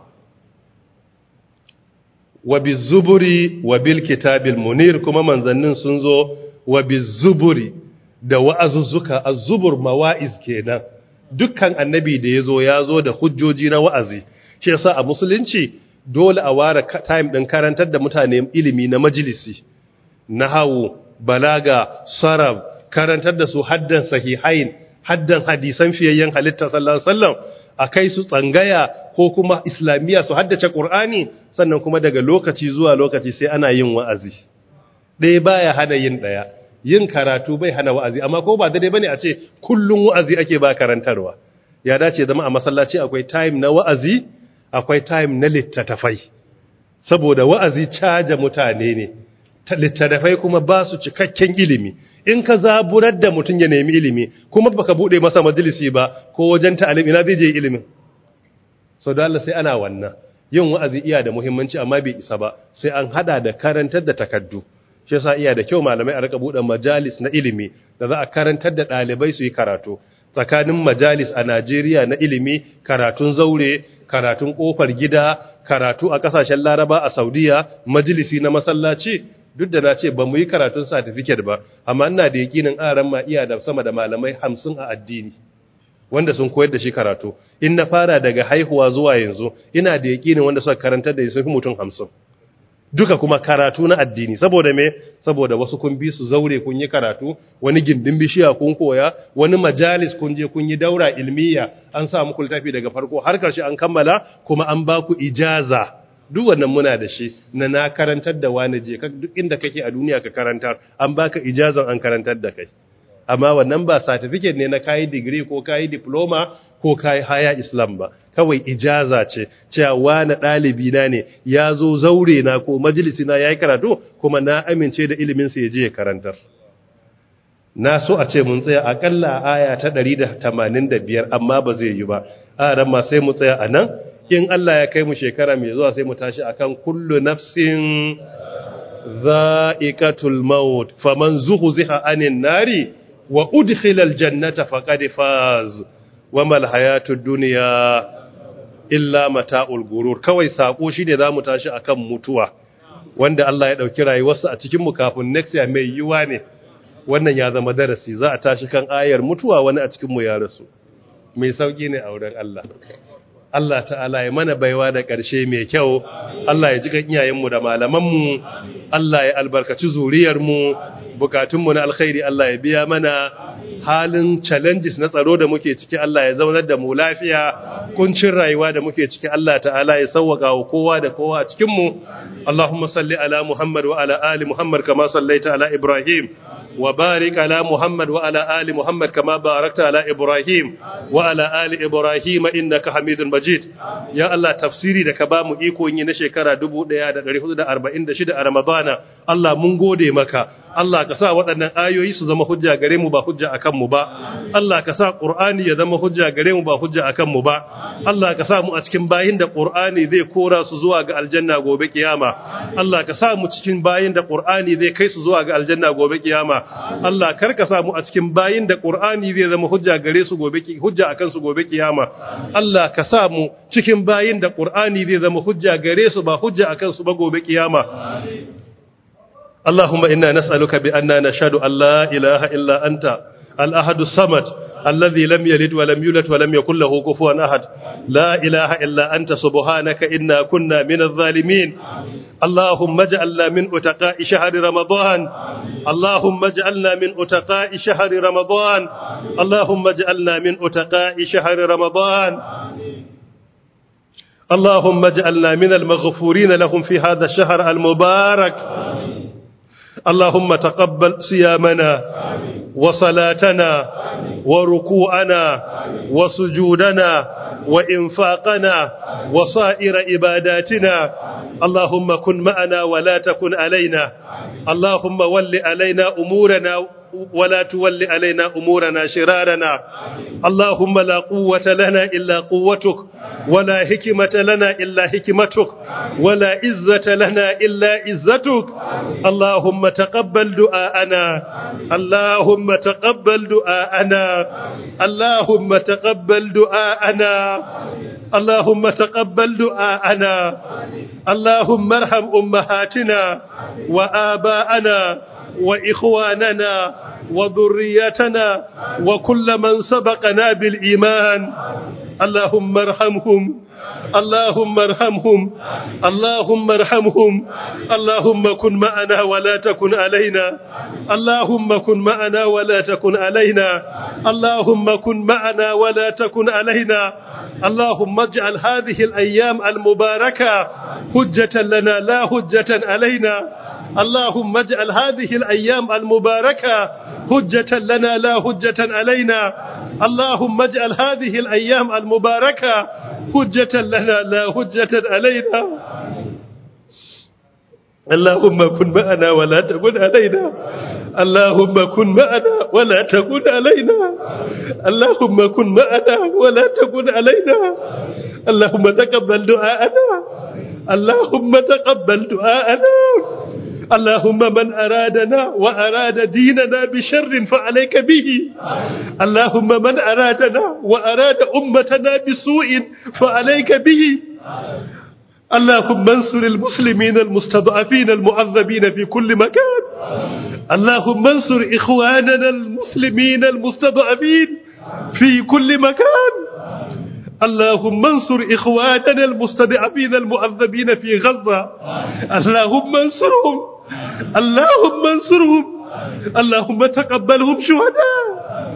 wa bizuburi wa bil kitabil munir kuma manzannin sun zo wa bizuburi da wa'azuzzuka az-zubur mawa'iz kenan dukkan annabi da yazo yazo da hujjoji na wa'azi shi yasa a musulunci dole a ware time din karantar da mutane ilimi na majalisi nahawu balaga sarab karantar da su haddan sahihain haddan hadisan fiyayyen halitta sallallahu alaihi wasallam akai su tsangaya ko kuma islamiya su haddace qur'ani sannan kuma daga lokaci zuwa lokaci sai ana yin wa'azi dai baya hana yin daya yin karatu bai hana wa'azi amma ko ba daidai bane a ce kullun wa'azi ake ba karantarwa ya dace zama a masallaci akwai time na wa'azi akwai time na littattafai saboda wa'azi caja mutane ne littattafai kuma ba su cikakken ilimi in ka zaburar da mutum ya nemi ilimi kuma baka bude masa majalisi ba ko wajen ta'alim ina zai je ilimin so da Allah sai ana wannan yin wa'azi iya da muhimmanci amma bai isa ba sai an hada da karantar da takaddu shi yasa iya da kyau malamai a rika bude majalis na ilimi da za a karantar da dalibai su yi karatu tsakanin majalis a Najeriya na ilimi karatun zaure karatun kofar gida karatu a kasashen Laraba a Saudiya majalisi na masallaci duk da na ce ba mu yi karatun certificate ba amma ina da yakinin aran ma iya da sama da malamai hamsin a addini wanda sun koyar da shi karatu. In na fara daga haihuwa zuwa yanzu ina da yakinin wanda suka karantar da sun fi mutum hamsin, duka kuma karatu na addini. Saboda me? Saboda wasu kun bi su zaure kun yi karatu, wani gindin bishiya kun koya, wani majalis kun je kun yi daura ilmiya, an sa muku littafi daga farko har karshe an kammala, kuma an ba ku ijaza. Duk wannan muna da shi na na karantar da wani je duk inda kake a duniya ka karantar, an baka ijazan an karantar da kai. Amma wannan ba certificate ne na kayi degree ko kayi diploma ko kayi haya Islam ba, kawai ijaza ce cewa wani ɗalibi na ne ya zo zaure na ko majalisi na yayi karatu kuma na amince da ilimin sa ya je ya karantar. Na so a ce mun tsaya akalla a aya ta ɗari da tamanin da biyar amma ba zai yi ba. A ran ma sai mu tsaya a nan, in Allah ya kai mu shekara mai zuwa sai mu tashi akan kullu nafsin za'iqatul maut faman zuhziha anin nari wa udkhilal jannata faqad faz wamal hayatud dunya illa mata'ul gurur. Kawai sako shine zamu tashi akan mutuwa, wanda Allah ya dauki rayuwarsa a cikin mu kafin next year mai yiwa ne. Wannan ya zama darasi, za a tashi kan ayar mutuwa, wani a cikin mu ya rasu. Mai sauki ne a wurin Allah. Allah ta'ala ya mana baiwa da ƙarshe mai kyau. Allah ya ji kan iyayenmu da malamanmu. Allah ya albarkaci zuriyarmu. Bukatunmu na alkhairi Allah ya biya mana. Halin challenges na tsaro da muke ciki Allah ya zaunar da mu lafiya. Kuncin rayuwa da muke ciki Allah ta'ala ya sauwaka wa kowa da kowa a cikinmu. Allahumma salli ala Muhammad wa ala ali Muhammad kama sallaita ala Ibrahim. وبارك على محمد وعلى آل محمد كما باركت على إبراهيم وعلى آل إبراهيم إنك حميد مجيد. يا الله تفسيري da ka bamu iko yin na shekara dubu ɗaya da ɗari hudu da arba'in da shida a Ramadana, Allah mun gode maka. Allah ka sa waɗannan ayoyi su zama hujja gare mu ba hujja akan mu ba. Allah ka sa Qur'ani ya zama hujja gare mu ba hujja akan mu ba. Allah ka sa mu a cikin bayin da Qur'ani zai kora su zuwa ga aljanna gobe kiyama. Allah ka sa mu cikin bayin da Qur'ani zai kai su zuwa ga aljanna gobe kiyama. Allah karka samu a cikin bayin da Qur'ani zai zama hujja gare su gobe hujja akan su gobe kiyama. Allah ka samu cikin bayin da Qur'ani zai zama hujja gare su ba hujja akan su ba gobe kiyama. Allahumma inna nas'aluka bi anna nashhadu an la ilaha illa anta al-ahadus samad الذي لم يلد ولم يولد ولم يكن له كفوا أحد. لا إله إلا أنت سبحانك إنا كنا من الظالمين. اللهم اجعلنا من أتقاء شهر رمضان. اللهم اجعلنا من أتقاء شهر رمضان. اللهم اجعلنا من أتقاء شهر رمضان. اللهم اجعلنا من المغفورين لهم في هذا الشهر المبارك. اللهم تقبل صيامنا وصلاتنا وركوعنا وسجودنا وإنفاقنا وصائر عباداتنا. اللهم كن معنا ولا تكن علينا. اللهم ول علينا أمورنا ولا تول علينا أمورنا شرارنا. اللهم لا قوة لنا إلا قوتك ولا حكمة لنا إلا حكمتك ولا عزة لنا إلا عزتك. اللهم تقبل دعاءنا. اللهم تقبل دعاءنا. اللهم تقبل دعاءنا. اللهم تقبل دعاءنا. اللهم ارحم أمهاتنا وآباءنا وإخواننا وذريتنا وكل من سبقنا بالإيمان. اللهم ارحمهم. اللهم ارحمهم. اللهم ارحمهم. اللهم كن معنا ولا تكن علينا. اللهم كن معنا ولا تكن علينا. اللهم كن معنا ولا تكن علينا. اللهم اجعل هذه الأيام المباركة حجة لنا لا حجة علينا. اللهم اجعل هذه الأيام المباركة حجة لنا لا حجة علينا. اللهم اجعل هذه الأيام المباركة حجة لنا لا حجة علينا. اللهم كن معنا ولا تكن علينا. اللهم كن معنا ولا تكن علينا. اللهم كن معنا ولا تكن علينا. اللهم تقبل دعاءنا. اللهم تقبل دعاءنا. اللهم من أرادنا وأراد ديننا بشر فعليك به. اللهم من أرادنا وأراد أمتنا بسوء فعليك به. اللهم انصر المسلمين المستضعفين المعذبين في كل مكان. اللهم انصر إخواننا المسلمين المستضعفين في كل مكان. اللهم انصر إخواننا المستضعفين المعذبين في غزة. اللهم انصرهم، اللهم انصرهم، اللهم تقبلهم شهداء.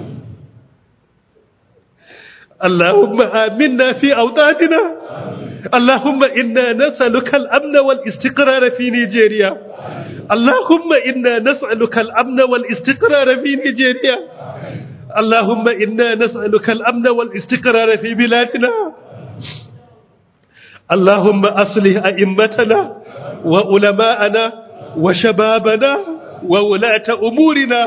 اللهم آمنا في أوطاننا. اللهم إنا نسألك الأمن والاستقرار في نيجيريا. اللهم إنا نسألك الأمن والاستقرار في نيجيريا. اللهم إنا نسألك الأمن والاستقرار في بلادنا. اللهم أصلح أئمتنا وعلماءنا وشبابنا وولاة أمورنا.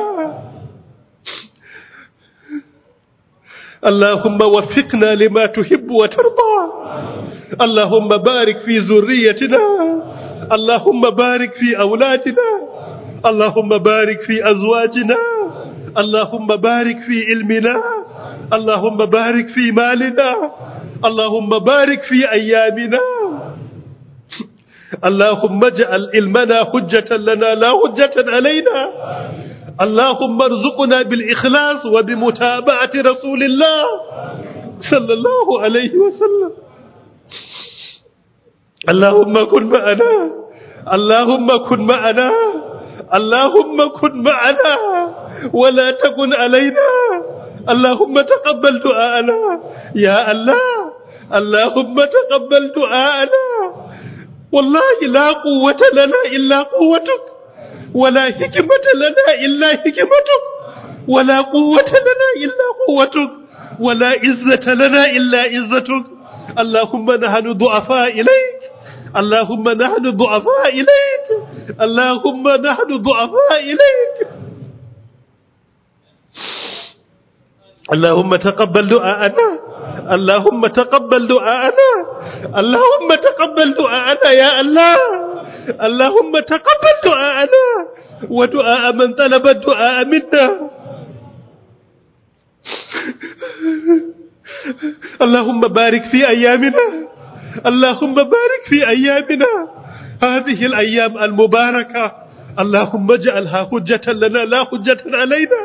اللهم وفقنا لما تحب وترضى. اللهم بارك في ذريتنا. اللهم بارك في أولادنا. اللهم بارك في أزواجنا. اللهم بارك في علمنا. اللهم بارك في مالنا. اللهم بارك في أيامنا. اللهم اجعل علمنا حجة لنا لا حجة علينا. اللهم ارزقنا بالإخلاص وبمتابعة رسول الله صلى الله عليه وسلم. اللهم كن معنا. اللهم كن معنا. اللهم كن معنا ولا تكن علينا. اللهم تقبل دعاءنا يا الله. اللهم تقبل دعاءنا. والله لا قوة لنا إلا قوتك، ولا حكمة لنا إلا حكمتك، ولا قوة لنا إلا قوتك، ولا عزة لنا إلا عزتك. اللهم نحن ضعفاء إليك. اللهم نحن ضعفاء إليك. اللهم نحن ضعفاء إليك. اللهم تقبل دعاءنا. اللهم تقبل دعاءنا. اللهم تقبل دعاءنا يا الله. اللهم تقبل دعاءنا ودعاء من طلب الدعاء منا. اللهم بارك في أيامنا. اللهم بارك في أيامنا هذه الأيام المباركة. اللهم اجعلها حجة لنا لا حجة علينا.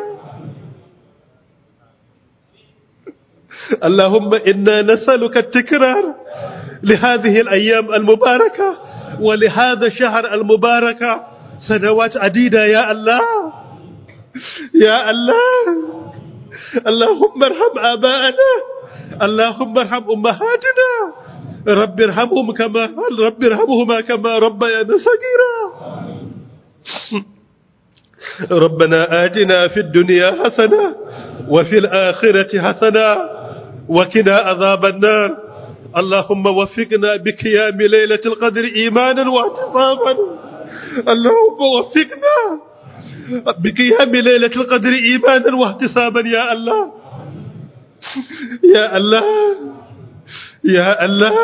اللهم إنا نسألك التكرار لهذه الأيام المباركة ولهذا الشهر المبارك سنوات عديدة يا الله يا الله. اللهم ارحم آباءنا. اللهم ارحم أمهاتنا. رب ارحمهم كما رب ارحمهما كما ربيانا صغيرا. ربنا آتنا في الدنيا حسنة وفي الآخرة حسنة وقنا عذاب النار. اللهم وفقنا بقيام ليلة القدر إيمانا واحتسابا. اللهم وفقنا بقيام ليلة القدر إيمانا واحتسابا يا الله يا الله يا الله.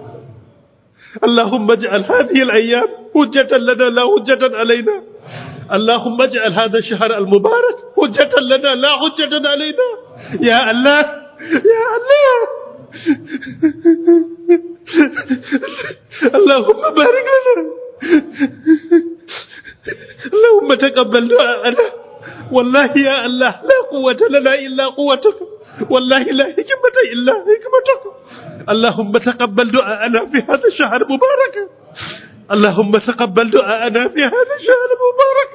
اللهم اجعل هذه الأيام حجة لنا لا حجة علينا. اللهم اجعل هذا الشهر المبارك حجة لنا لا حجة علينا يا الله يا الله. اللهم بارك لنا. اللهم تقبل دعاءنا. والله يا الله لا قوة لنا إلا قوتك، والله لا حكمة إلا حكمتك. اللهم تقبل دعاءنا في هذا الشهر المبارك. اللهم تقبل دعاءنا في هذا الشهر المبارك.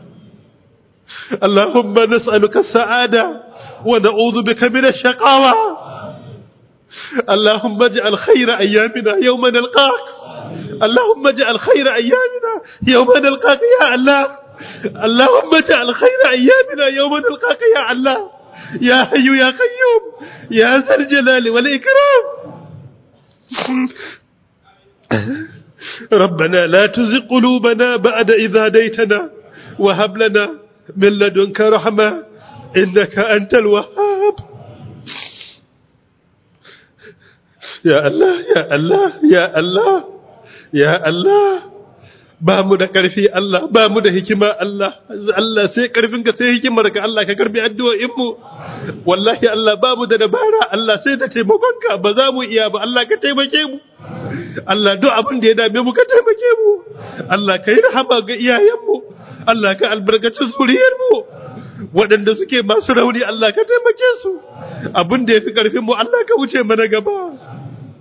اللهم نسألك السعادة ونعوذ بك من الشقاوة. اللهم اجعل خير أيامنا يوم نلقاك. اللهم اجعل خير أيامنا يوم نلقاك يا الله. اللهم اجعل خير أيامنا يوم نلقاك يا الله يا حي يا قيوم يا ذا الجلال والإكرام. ربنا لا تزغ قلوبنا بعد إذ هديتنا وهب لنا من لدنك رحمة إنك أنت الوهاب. يا الله يا الله يا الله يا الله. ba mu da ƙarfi Allah, ba mu da hikima Allah, Allah sai ƙarfinka sai hikimarka Allah ka karbi addu'o'inmu, wallahi Allah ba mu da dabara Allah sai da taimakonka ba za mu iya ba Allah ka taimake mu, Allah duk abin da ya dame mu ka taimake mu, Allah ka yi rahama ga iyayenmu, Allah ka albarkaci zuriyarmu, waɗanda suke masu rauni Allah ka taimake su, abin da ya fi ƙarfinmu Allah ka wuce mana gaba.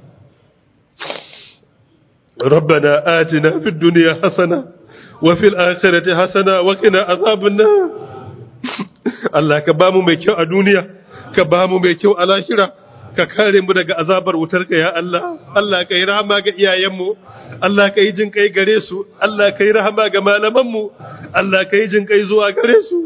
ربنا آتنا في الدنيا حسنة وفي الآخرة حسنة وقنا عذاب النار الله كبامو mai kyau a duniya ka bamu mai kyau a lahira ka kare mu daga azabar wutarka ya Allah Allah kai rahama ga iyayenmu Allah kai jin kai gare su Allah kai rahama ga malamanmu Allah kai jin kai zuwa gare su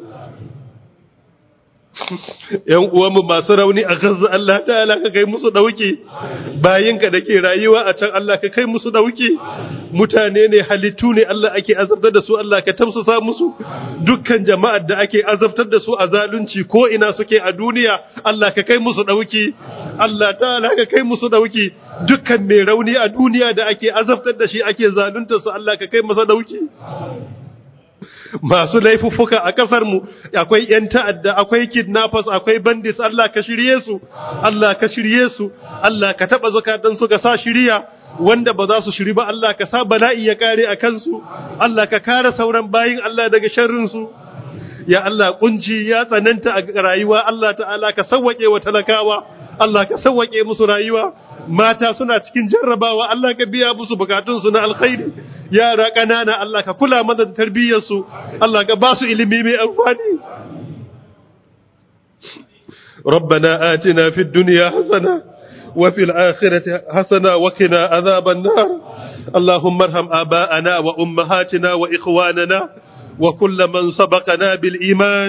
‘yan uwanmu masu rauni a Gaza Allah ta'ala ka kai musu ɗauki, bayinka da ke rayuwa a can Allah ka kai musu ɗauki, mutane ne halittu ne Allah ake azabtar da su Allah ka tamsasa musu, dukkan jama'ar da ake azabtar da su a zalunci ko ina suke a duniya Allah ka kai musu ɗauki, Allah ta'ala ka kai musu ɗauki, dukkan mai rauni a duniya da ake azabtar da shi ake zaluntar su Allah ka kai masa ɗauki. Masu laifuffuka a ƙasarmu akwai ‘yan ta'adda, akwai kidnappers, akwai bandits, Allah ka shirye su, Allah ka shirye su, Allah ka taɓa zukatansu ka sa shirya, wanda ba za su shiri ba Allah ka sa bala'i ya kare a kansu, Allah ka kare sauran bayin Allah daga sharrinsu. Ya Allah kunci ya tsananta a rayuwa, Allah ta'ala ka sawwaƙe wa talakawa, Allah ka sawwaƙe musu rayuwa, mata suna cikin jarrabawa Allah ka biya musu bukatunsu na alkhairi, yara ƙanana Allah ka kula mana da tarbiyyarsu, Allah ka ba su ilimi mai amfani. Rabbana atina fid dunya hasana wa fil akhirati hasana wa qina adhaban nar. Allahumma arham aba'ana wa ummahatina wa ikhwanana wa kull man sabaqana bil iman.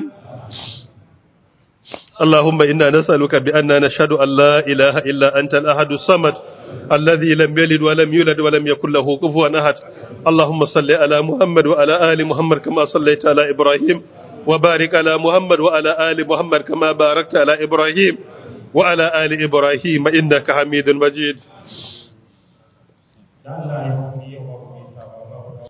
اللهم إنا نسألك بأننا نشهد أن لا إله إلا أنت الأحد الصمد الذي لم يلد ولم يولد ولم يكن له كفوا أحد. اللهم صل على محمد وعلى آل محمد كما صليت على إبراهيم وبارك على محمد وعلى آل محمد كما باركت على إبراهيم وعلى آل إبراهيم إنك حميد مجيد.